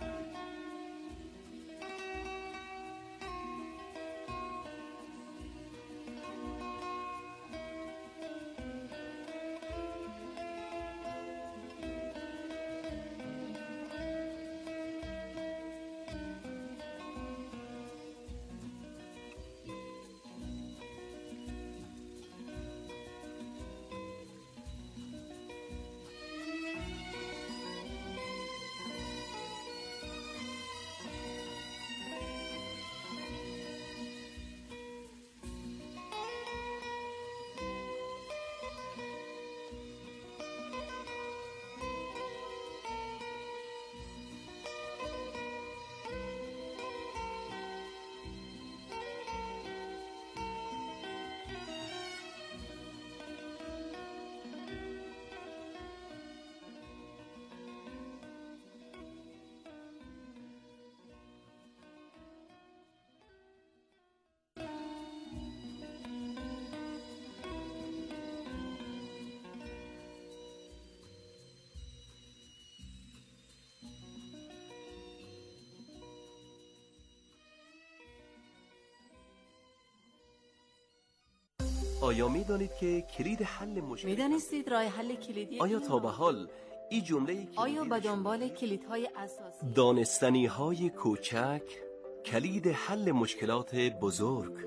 آیا می دانید که کلید حل مشکل می دانستید راه حل کلیدی؟ آیا تا به حال این جمله آیا به دنبال کلیدهای اساسی دانستنی های کوچک کلید حل مشکلات بزرگ؟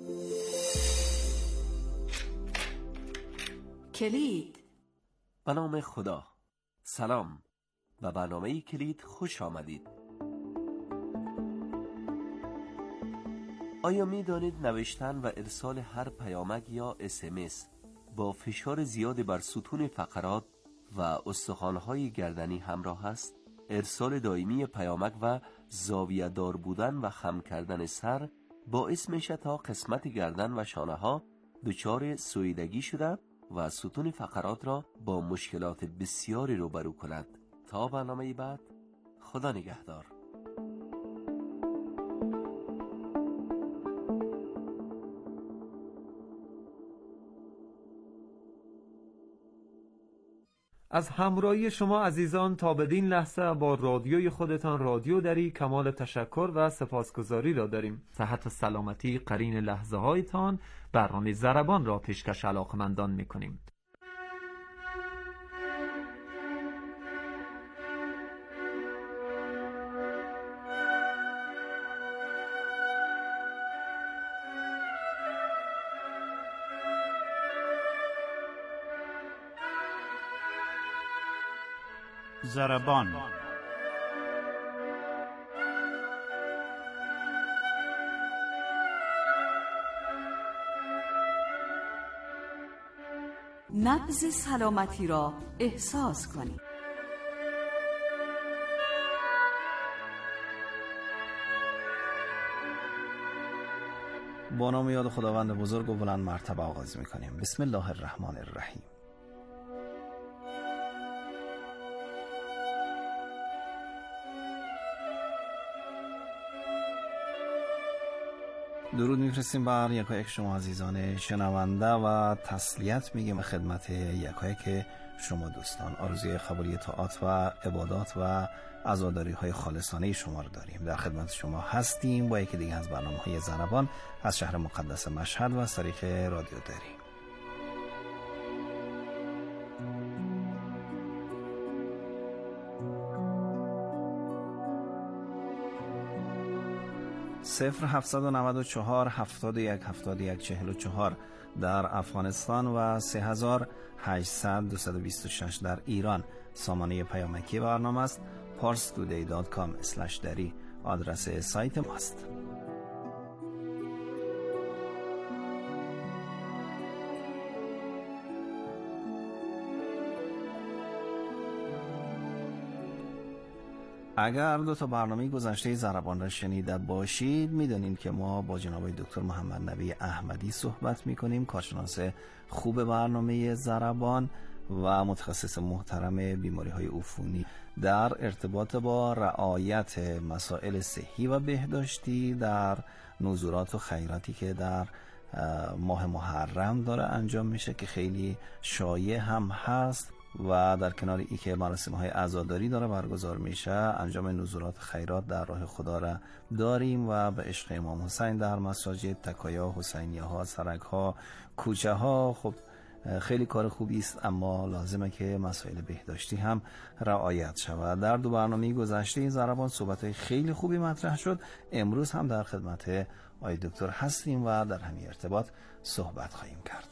کلید. به نام خدا. سلام و برنامه کلید خوش آمدید. آیا می دانید نوشتن و ارسال هر پیامک یا اس ام اس با فشار زیاد بر ستون فقرات و استخوان‌های گردنی همراه است؟ ارسال دائمی پیامک و زاویه دار بودن و خم کردن سر باعث میشه تا قسمت گردن و شانه ها دچار سویدگی شده و ستون فقرات را با مشکلات بسیاری روبرو کند. تا برنامه بعد، خدا نگهدار. از همراهی شما عزیزان تا بدین لحظه با رادیوی خودتان رادیو دری کمال تشکر و سپاسگزاری را داریم. صحت و سلامتی قرین لحظه هایتان. برنامه ضربان را پیشکش علاقمندان میکنیم. ضربان. نبض سلامتی را احساس کنید. با نام یاد خداوند بزرگ و بلند مرتبه آغاز می‌کنیم. بسم الله الرحمن الرحیم. درود میفرستیم بر یکایک شما عزیزان شنونده و تسلیت میگیم خدمت یکایک شما دوستان. آرزوی قبولی طاعات و عبادات و عزاداری های خالصانه شما رو داریم. در خدمت شما هستیم با یکی دیگه از برنامه های ضربان از شهر مقدس مشهد و از طریق رادیو دری. صفر هفتصد و نود و چهار هفتاد و یک هفتاد و یک چهل و چهار در افغانستان و سه هزار هشتصد دویست و بیست و شش در ایران. سامانه پیامکی برنامه است پارس تودی دات کام اسلش دری آدرس سایت ماست. اگر دو تا برنامه گذشته ضربان را شنیده باشید میدونید که ما با جناب دکتر محمد نبی احمدی صحبت میکنیم، کارشناس خوب برنامه ضربان و متخصص محترم بیماری های عفونی در ارتباط با رعایت مسائل صحی و بهداشتی در نزورات و خیراتی که در ماه محرم داره انجام میشه که خیلی شایع هم هست و در کنار ای که مراسم های عزاداری داره برگزار میشه انجام نزورات خیرات در راه خدا را داریم و به عشق امام حسین در مساجد، تکایا، حسینیه ها، سرک ها، کوچه ها. خب خیلی کار خوبی است اما لازمه که مسائل بهداشتی هم رعایت شود. در دو برنامه گذشته ضربان صحبت های خیلی خوبی مطرح شد. امروز هم در خدمت آقای دکتر هستیم و در همین ارتباط صحبت خواهیم کرد.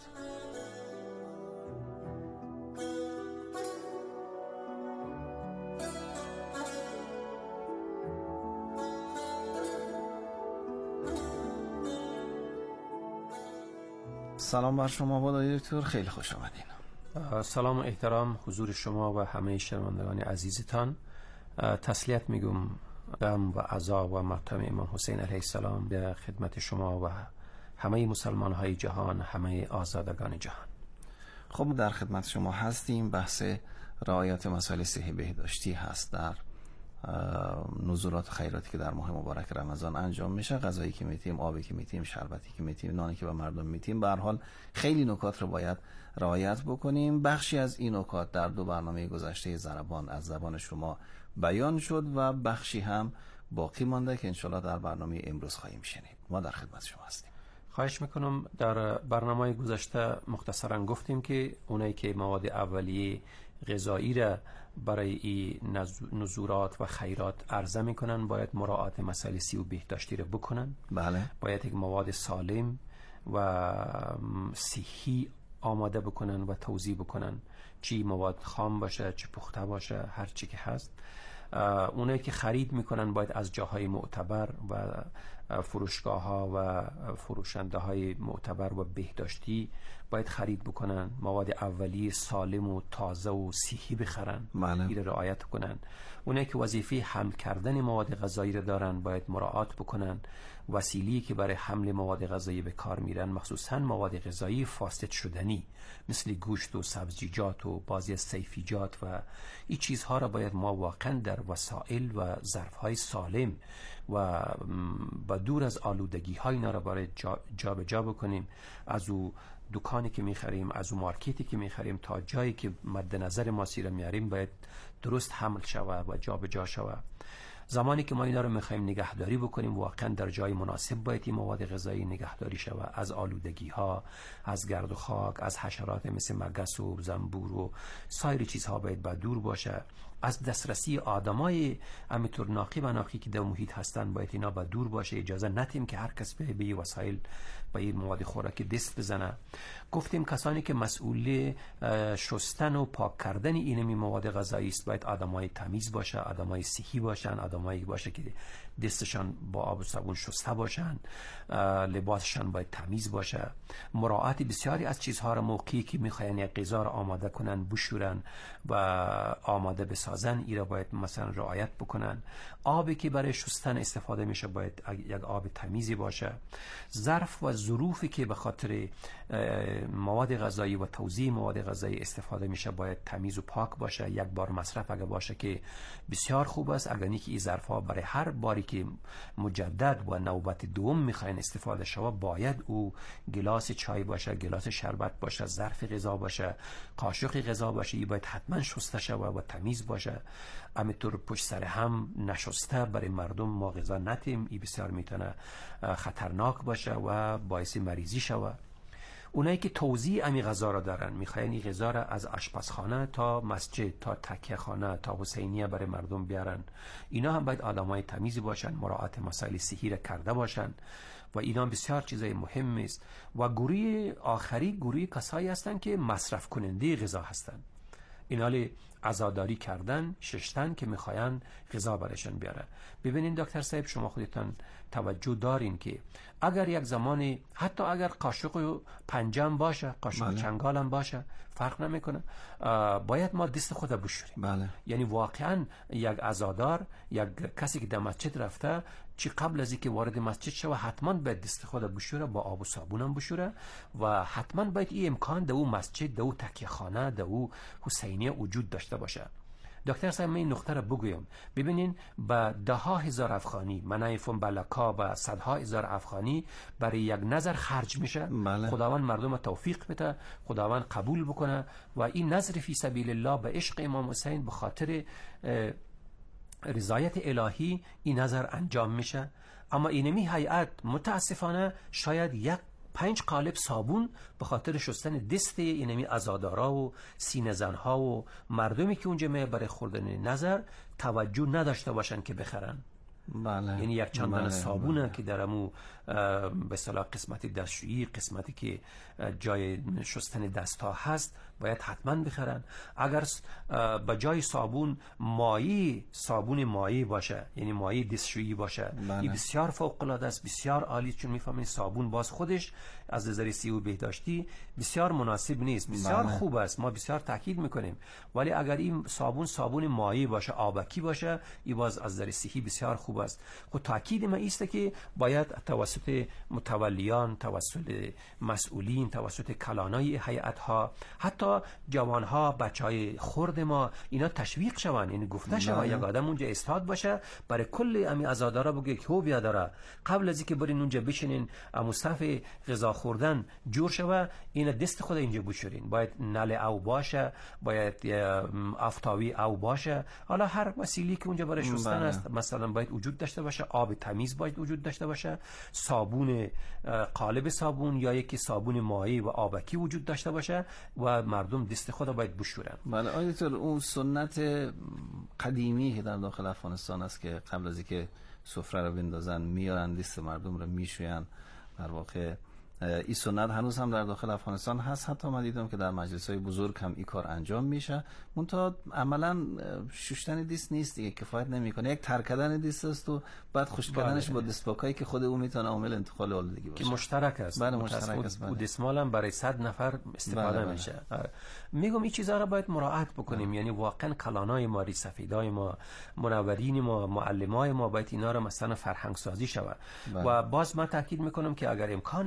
سلام بر شما با دکتر، خیلی خوش آمدین. سلام و احترام حضور شما و همه شنوندگان عزیزتان. تسلیت میگم غم و عزا و ماتم امام حسین علیه السلام به خدمت شما و همه مسلمان های جهان، همه آزادگان جهان. خب در خدمت شما هستیم. بحث رعایت مسائل صحی بهداشتی هست در نزورات خیراتی که در ماه مبارک رمضان انجام میشه. غذایی که میتیم، آبی که میتیم، شربتی که میتیم، نانی که به مردم میتیم، به هر حال خیلی نکات رو باید رعایت بکنیم. بخشی از این نکات در دو برنامه گذشته ضربان از زبان شما بیان شد و بخشی هم باقی مانده که انشالله در برنامه امروز خواهیم شنید. ما در خدمت شما هستیم. خواهش میکنم. در برنامه گذشته مختصرا گفتیم که اونایی که مواد اولیه غذایی را برای این نزورات و خیرات عرضه میکنن باید مراعات مسائل صحی و بهداشتی را بکنن. بله. باید یک مواد سالم و صحی آماده بکنن و توزیع بکنن، چی مواد خام باشه چی پخته باشه، هر چی که هست. اونایی که خرید میکنن باید از جاهای معتبر و فروشگاه ها و فروشنده های معتبر و بهداشتی باید خرید بکنن. مواد اولیه سالم و تازه و صحی بخرن. بله. این رعایت کنن. اونایی که وظیفه حمل کردن مواد غذایی را دارن باید مراعات بکنن. وسیله‌ای که برای حمل مواد غذایی به کار میرن، مخصوصا مواد غذایی فاسد شدنی مثل گوشت و سبزیجات و بعضی از سیفیجات و این چیزها را باید ما واقعا در وسایل و ظرف‌های سالم و با دور از آلودگی های اینا را باید جا به جا بکنیم. از او دکانی که میخریم، از اون مارکتی که میخریم تا جایی که مد نظر ما سیر میاریم باید درست حمل شود و جا به جا شود. زمانی که ما اینا رو میخوایم نگهداری بکنیم واقعا در جای مناسب باید این مواد غذایی نگهداری شود، از آلودگی ها، از گرد و خاک، از حشرات مثل مگس و زنبور و سایر چیزها باید با دور باشه. از دسترسی آدمای همینطور ناقی و ناقی که در محیط هستن باید اینا با دور باشه. اجازه ندیم که هر کس به به وسایل با این مواد خوراکی دست بزنه. گفتیم کسانی که مسئول شستن و پاک کردن این مواد غذایی است باید آدمای تمیز باشه، آدمای صحی باشن، آدمایی باشه که دستشان با آب و صابون شسته باشن، لباسشان باید تمیز باشه. مراعات بسیاری از چیزها را موقعی که میخواین یک غذا را آماده کنن بشورن و آماده بسازن ایرا باید مثلا رعایت بکنن. آبی که برای شستن استفاده میشه باید یک آب تمیزی باشه. ظرف و ظروفی که به خاطر مواد غذایی و توزیع مواد غذایی استفاده میشه باید تمیز و پاک باشه. یک بار مصرف اگه باشه که بسیار خوب است، اگر نه که این ظرف ها برای هر باری که مجدد و نوبت دوم میخواین استفاده شوه باید او گلاس چای باشه، گلاس شربت باشه، ظرف غذا باشه، قاشق غذا باشه، این باید حتما شسته شوه و تمیز باشه. همینطور پشت سر هم نشسته برای مردم ما غذا ندیم، این بسیار میتونه خطرناک باشه و باعث مریضی شوه. اونایی که توزیع امی غذا را دارن میخواین این غذا را از آشپزخانه تا مسجد تا تکیه خانه تا حسینیه برای مردم بیارن، اینا هم باید آدمای تمیزی باشن، مراعات مسائل صحی را کرده باشن و اینا بسیار چیزای مهم است. و گروه آخری گروه کسایی هستن که مصرف کننده غذا هستن، اینا عزاداری کردن، ششتن که میخواین غذا برشن بیاره. ببینین دکتر صاحب شما خودتان توجه دارین که اگر یک زمانی حتی اگر قاشق و پنجم باشه، قاشق بله. چنگال هم باشه، فرق نمیکنه، باید ما دست خود بشوریم. بله. یعنی واقعا یک عزادار، یک کسی که در مسجد رفته چی قبل از اینکه وارد مسجد شوه حتما باید دست خود بشوره، با آب و صابون هم بشوره و حتما باید این امکان در او مسجد، در او تکیه خانه، در او حسینیه وجود داشته باشه. دکتر صاحب من این نقطه را بگویم. ببینین با ده ها هزار افغانی، من نمیفهم بلکا با صدها هزار افغانی برای یک نظر خرج میشه. بله. خداوند مردم توفیق بده، خداوند قبول بکنه و این نظر فی سبیل الله به عشق امام حسین به خاطر رضایت الهی این نظر انجام میشه. اما اینمی هیئت متاسفانه شاید یک پنج قالب صابون به خاطر شستن دست اینمی عزادارا و سینه زنها و مردمی که اونجا می برای خوردن نظر توجه نداشته باشن که بخرن. بله. یعنی یک چند دانه صابونه بله. که در امو به اصطلاح قسمت دستشویی، قسمتی که جای شستن دست ها هست باید حتما بخرن. اگر با جای صابون مایی، صابون مایی باشه، یعنی مایی دستشویی باشه، بله. این بسیار فوق العاده است، بسیار عالی، چون میفهمین صابون باز خودش از نظر صحی و بهداشتی بسیار مناسب نیست، بسیار بله. خوب است، ما بسیار تاکید میکنیم، ولی اگر این صابون صابون مایی باشه، آبکی باشه، این باز از نظر صحی بسیار خوب است. خود تاکید ما است که باید توسط متولیان، توسط مسئولین، توسط کلانای هیئت ها، حتی جوان ها، بچهای خرد ما اینا تشویق شوند، یعنی گفته شود یک آدم اونجا استاد باشه برای کل امی عزادارا بگه که هو بیاداره قبل از اینکه برین اونجا بشینین مصطف غذا خوردن جور شوه، اینا دست خود اینجا بشورین، باید نل او باشه، باید آفتابی او باشه، حالا هر وسیله که اونجا برای شستن است مثلا باید وجود داشته باشه، آب تمیز باید وجود داشته باشه، صابون قالب صابون یا یکی صابون مایی و آبکی وجود داشته باشه و مردم دست خود باید بشورن. بله آیتول اون سنت قدیمی که در داخل افغانستان است که قبل از اینکه سفره رو بندازن میارن دست مردم رو میشوین، در واقع این سنت هنوز هم در داخل افغانستان هست. حتی من دیدم که در مجلس‌های بزرگ هم این کار انجام میشه، منتها عملا شستن دست نیست دیگه، کفایت نمیکنه، یک تر کردن دست است و بعد خشک کردنش با دستپاکایی که خود او میتونه عامل انتقال آلودگی باشه، که مشترک است. بله مشترک است. و دستمال هم برای صد نفر استفاده بله میشه. بله. میگم این چیزا رو باید مراعات بکنیم، بله. یعنی واقعا کلانای ما، ریسفیدای ما، منورین ما، معلمای ما باید اینا رو مثلا فرهنگ سازی شود. بله. و باز من تاکید میکنم که اگر امکانش باشه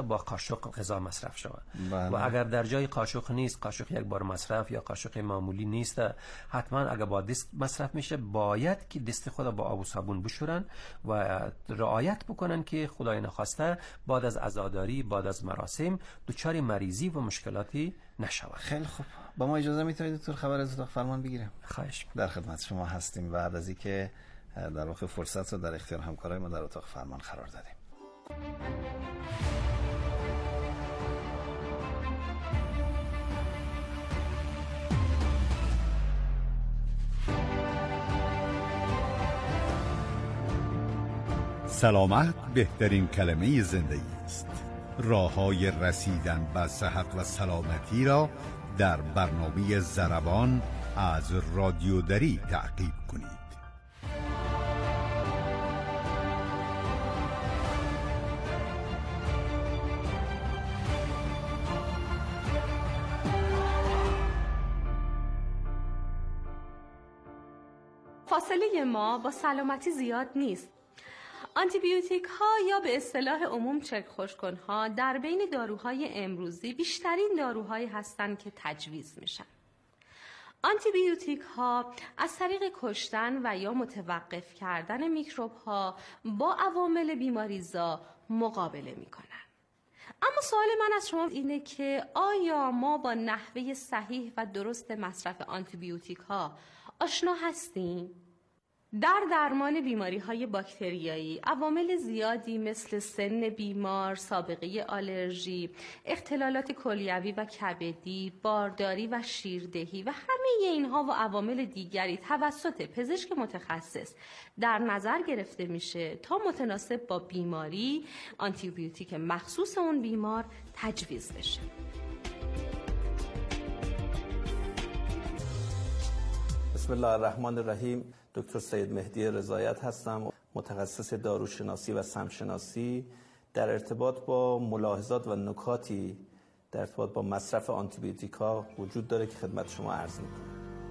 با قاشق غذا مصرف شود. بله. و اگر در جای قاشق نیست، قاشق یک بار مصرف یا قاشق معمولی نیست، حتما اگر با دست مصرف میشه باید که دست خود با آب و صابون بشورن و رعایت بکنن که خدای نخواسته بعد از عزاداری، بعد از مراسم دچار مریضی و مشکلاتی نشود. خیلی خوب، با ما اجازه میتونید دکتر خبر از اتاق فرمان بگیریم؟ خواهش. در خدمت شما هستیم بعد از اینکه در واقع فرصت رو در اختیار همکارای ما در اتاق فرمان قرار دادیم. سلامت بهترین کلمه زندگی است. راه‌های رسیدن به صحت و سلامتی را در برنامه ضربان از رادیو دری تعقیب کنید. فاصله ما با سلامتی زیاد نیست. آنتیبیوتیک ها یا به اصطلاح عموم چرک خشک‌کن ها در بین داروهای امروزی بیشترین داروهایی هستند که تجویز میشن. آنتیبیوتیک ها از طریق کشتن و یا متوقف کردن میکروب ها با عوامل بیماریزا مقابله میکنن. اما سوال من از شما اینه که آیا ما با نحوه صحیح و درست مصرف آنتیبیوتیک ها آشنا هستیم؟ در درمان بیماری‌های باکتریایی عوامل زیادی مثل سن بیمار، سابقه آلرژی، اختلالات کلیوی و کبدی، بارداری و شیردهی و همه اینها و عوامل دیگری توسط پزشک متخصص در نظر گرفته میشه تا متناسب با بیماری آنتیبیوتیک مخصوص اون بیمار تجویز بشه. بسم الله الرحمن الرحیم. دکتر سید مهدی رضایت هستم، متخصص داروشناسی و سمشناسی. در ارتباط با ملاحظات و نکاتی در ارتباط با مصرف آنتیبیوتیکا وجود داره که خدمت شما عرض می‌کنم.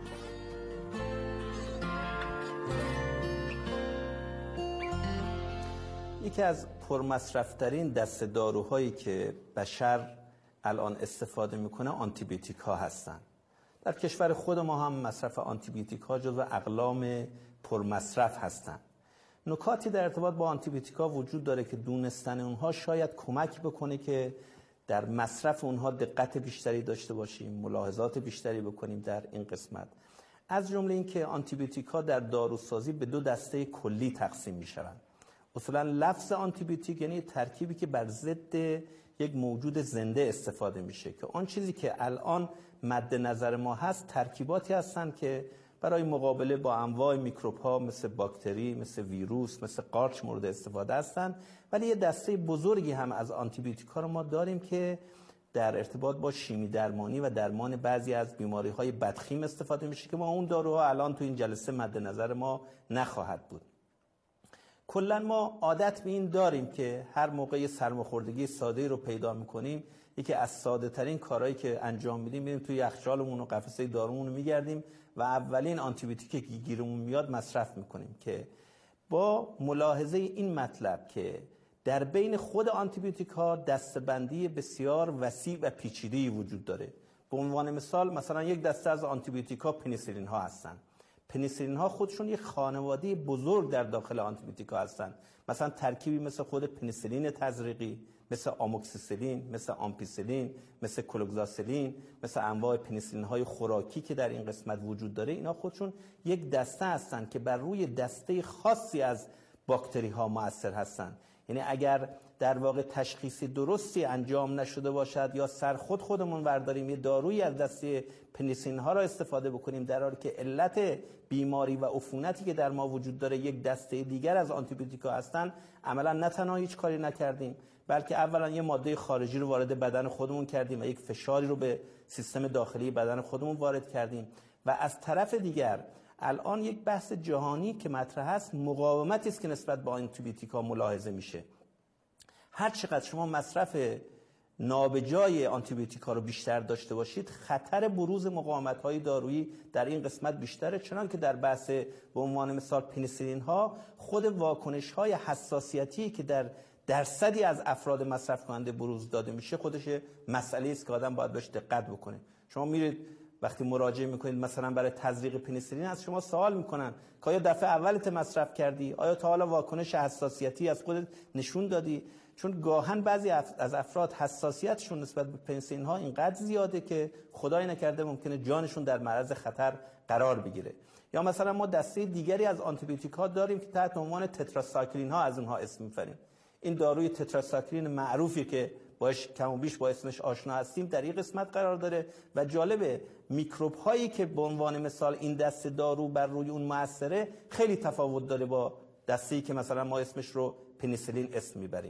یکی از پرمصرف‌ترین دسته داروهایی که بشر الان استفاده میکنه آنتیبیوتیک ها هستن. در کشور خود ما هم مصرف آنتیبیوتیک ها جزو اقلام پرمصرف هستن. نکاتی در ارتباط با آنتیبیوتیک ها وجود داره که دونستن اونها شاید کمک بکنه که در مصرف اونها دقت بیشتری داشته باشیم، ملاحظات بیشتری بکنیم در این قسمت. از جمله این که آنتیبیوتیک ها در داروسازی به دو دسته کلی تقسیم میشوند. اصولا لفظ آنتیبیوتیک یعنی ترکیبی که بر ضد یک موجود زنده استفاده میشه که آن چیزی که الان مد نظر ما هست ترکیباتی هستند که برای مقابله با انواع میکروب ها مثل باکتری، مثل ویروس، مثل قارچ مورد استفاده هستند. ولی یه دسته بزرگی هم از آنتیبیوتیک ها رو ما داریم که در ارتباط با شیمی درمانی و درمان بعضی از بیماری های بدخیم استفاده میشه که ما اون داروها الان تو این جلسه مد نظر ما نخواهد بود. کلا ما عادت به این داریم که هر موقع سرماخوردگی ساده رو پیدا میکنیم، یکی از ساده ترین کارهایی که انجام میدیم میریم توی یخچالمون و قفسه دارومون رو میگردیم و اولین آنتیبیوتیکی که گیرمون میاد مصرف میکنیم که با ملاحظه این مطلب که در بین خود آنتیبیوتیک ها دسته‌بندی بسیار وسیع و پیچیده‌ای وجود داره. به عنوان مثال مثلا یک دسته از آنتیبیوتیک ها پنیسیلین ها هستن. پنیسیلین ها خودشون یک خانواده بزرگ در داخل آنتیبیوتیک ها هستن. مثلا ترکیبی مثل خود پنیسیلین تزریقی، مثل آموکسیسیلین، مثل آمپیسیلین، مثل کلوگزاسیلین، مثل انواع پنیسیلین های خوراکی که در این قسمت وجود داره، اینا خودشون یک دسته هستن که بر روی دسته خاصی از باکتری ها مؤثر هستن. یعنی اگر در واقع تشخیصی درستی انجام نشده باشد یا سر خود خودمون برداریم یه دارویی از دسته پنیسیلین ها را استفاده بکنیم در حالی که علت بیماری و عفونتی که در ما وجود داره یک دسته دیگر از آنتیبیوتیک ها هستن، عملا نه تنها هیچ کاری نکردیم بلکه اولا یه ماده خارجی رو وارد بدن خودمون کردیم و یک فشاری رو به سیستم داخلی بدن خودمون وارد کردیم و از طرف دیگر الان یک بحث جهانی که مطرح است مقاومتی است که نسبت به آنتیبیوتیک ها ملاحظه میشه. هر چقدر شما مصرف نابجای آنتیبیوتیک ها رو بیشتر داشته باشید خطر بروز مقاومت های دارویی در این قسمت بیشتره، چنان که در بحث به عنوان مثال پنیسیلین ها خود واکنش های حساسیتی که در درصدی از افراد مصرف کننده بروز داده میشه، خودش مسئله است که آدم باید بهش دقت بکنه. شما میرید وقتی مراجعه میکنید مثلا برای تزریق پنیسیلین، از شما سوال میکنن که آیا دفعه اولت مصرف کردی؟ آیا تا حالا واکنش حساسیتی از خودت نشون دادی؟ چون گاهن بعضی از افراد حساسیتشون نسبت به پنیسیلین ها اینقدر زیاده که خدای نکرده ممکنه جانشون در معرض خطر قرار بگیره. یا مثلا ما دسته دیگری از آنتی بیوتیک ها داریم که تحت عنوان تتراسایکلین ها از اونها اسم می‌بریم. این داروی تتراسایکلین معروفی که باش کم و بیش با اسمش آشنا هستیم در این قسمت قرار داره و جالبه میکروب هایی که به عنوان مثال این دسته دارو بر روی اون موثره خیلی تفاوت داره با دسته‌ای که مثلا ما اسمش رو پنیسیلین اسم میبریم.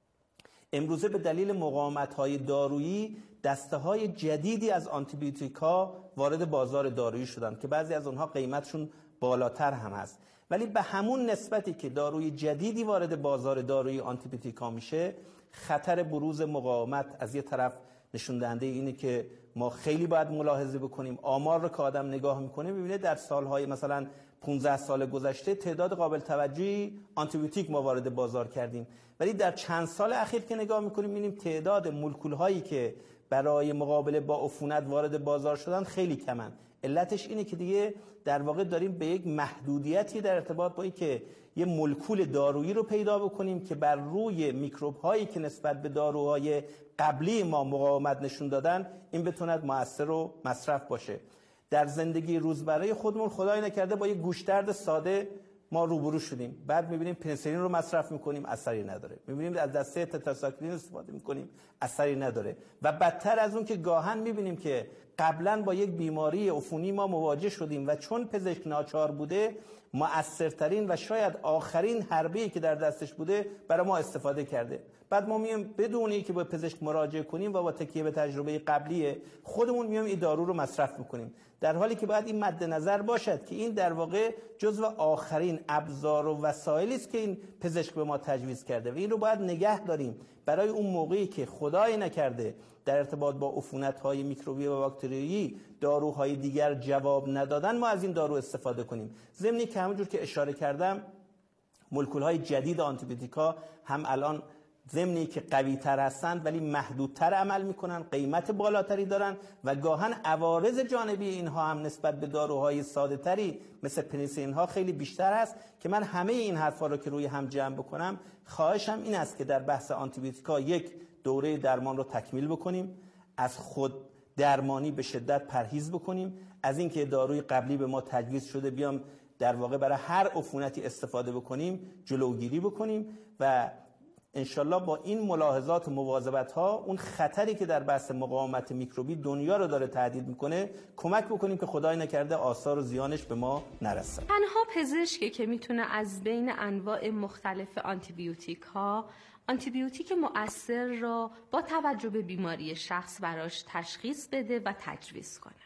امروزه به دلیل مقاومت‌های دارویی دسته‌های جدیدی از آنتی بیوتیک ها وارد بازار دارویی شدند که بعضی از اونها قیمتشون بالاتر هم هست، ولی به همون نسبتی که داروی جدیدی وارد بازار دارویی آنتی بیوتیک ها میشه، خطر بروز مقاومت از یه طرف نشون دهنده اینه که ما خیلی باید ملاحظه بکنیم. آمار رو که آدم نگاه میکنه میبینه در سالهای مثلا پانزده سال گذشته تعداد قابل توجهی آنتی بیوتیک ما وارد بازار کردیم، ولی در چند سال اخیر که نگاه میکنیم میبینیم تعداد مولکول هایی که برای مقابله با عفونت وارد بازار شدن خیلی کمن. علتش اینه که دیگه در واقع داریم به یک محدودیتی در ارتباط با این که یه مولکول دارویی رو پیدا بکنیم که بر روی میکروب هایی که نسبت به داروهای قبلی ما مقاومت نشون دادن این بتوند مؤثر و مصرف باشه. در زندگی روزمره خودمون خدای نکرده با یه گوشدرد ساده ما روبرو شدیم، بعد میبینیم پنیسیلین رو مصرف میکنیم اثری نداره، میبینیم از دسته تتراسایکلین استفاده میکنیم اثری نداره، و بدتر از اون که گاهن میبینیم که قبلا با یک بیماری عفونی ما مواجه شدیم و چون پزشک ناچار بوده مؤثرترین و شاید آخرین حربه‌ای که در دستش بوده برای ما استفاده کرده. بعد ما میایم بدون اینکه با پزشک مراجعه کنیم و با تکیه به تجربه قبلی خودمون میایم این دارو رو مصرف میکنیم، در حالی که باید این مد نظر باشد که این در واقع جزو آخرین ابزار و وسایلی است که این پزشک به ما تجویز کرده و این رو باید نگه داریم برای اون موقعی که خدای نکرده در ارتباط با عفونت‌های میکروبی و باکتریایی داروهای دیگر جواب ندادن ما از این دارو استفاده کنیم. ضمنی که همونجور که اشاره کردم مولکول‌های جدید آنتی بیوتیکا هم الان ضمنی که قوی‌تر هستند ولی محدودتر عمل میکنن، قیمت بالاتری دارن و گاهن عوارض جانبی اینها هم نسبت به داروهای ساده تری مثل پنیسیلین ها خیلی بیشتر است که من همه این حرفا رو که روی هم جمع بکنم خواهشم این است که در بحث آنتی بیوتیکا یک دوره درمان رو تکمیل بکنیم، از خود درمانی به شدت پرهیز بکنیم، از اینکه داروی قبلی به ما تجویز شده بیام در واقع برای هر عفونتی استفاده بکنیم جلوگیری بکنیم و انشالله با این ملاحظات و مواظبت ها اون خطری که در بحث مقاومت میکروبی دنیا رو داره تهدید میکنه کمک بکنیم که خدای نکرده آثار و زیانش به ما نرسه. تنها پزشکی که میتونه از بین انواع مختلف آنتی بیوتیک ها آنتی بیوتیک مؤثر را با توجه به بیماری شخص براش تشخیص بده و تجویز کنه.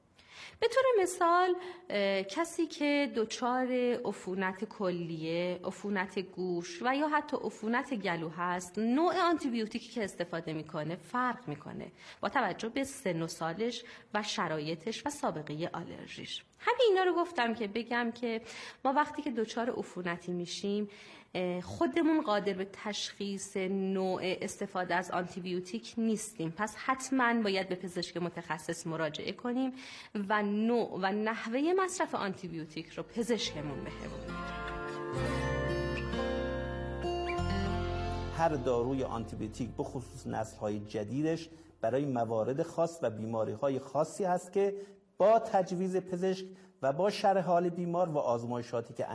به طور مثال کسی که دچار عفونت کلیه، عفونت گوش و یا حتی عفونت گلو هست، نوع آنتی بیوتیکی که استفاده میکنه فرق میکنه با توجه به سن و سالش و شرایطش و سابقه آلرژیش. همین اینا رو گفتم که بگم که ما وقتی که دچار عفونتی میشیم خودمون قادر به تشخیص نوع استفاده از آنتی بیوتیک نیستیم، پس حتما باید به پزشک متخصص مراجعه کنیم و نوع و نحوه مصرف آنتی بیوتیک رو پزشکمون بهمون بگه. هر داروی آنتی بیوتیک به خصوص نسل‌های جدیدش برای موارد خاص و بیماری‌های خاصی هست که با تجویز پزشک و با شرح حال بیمار و آزمایشاتی که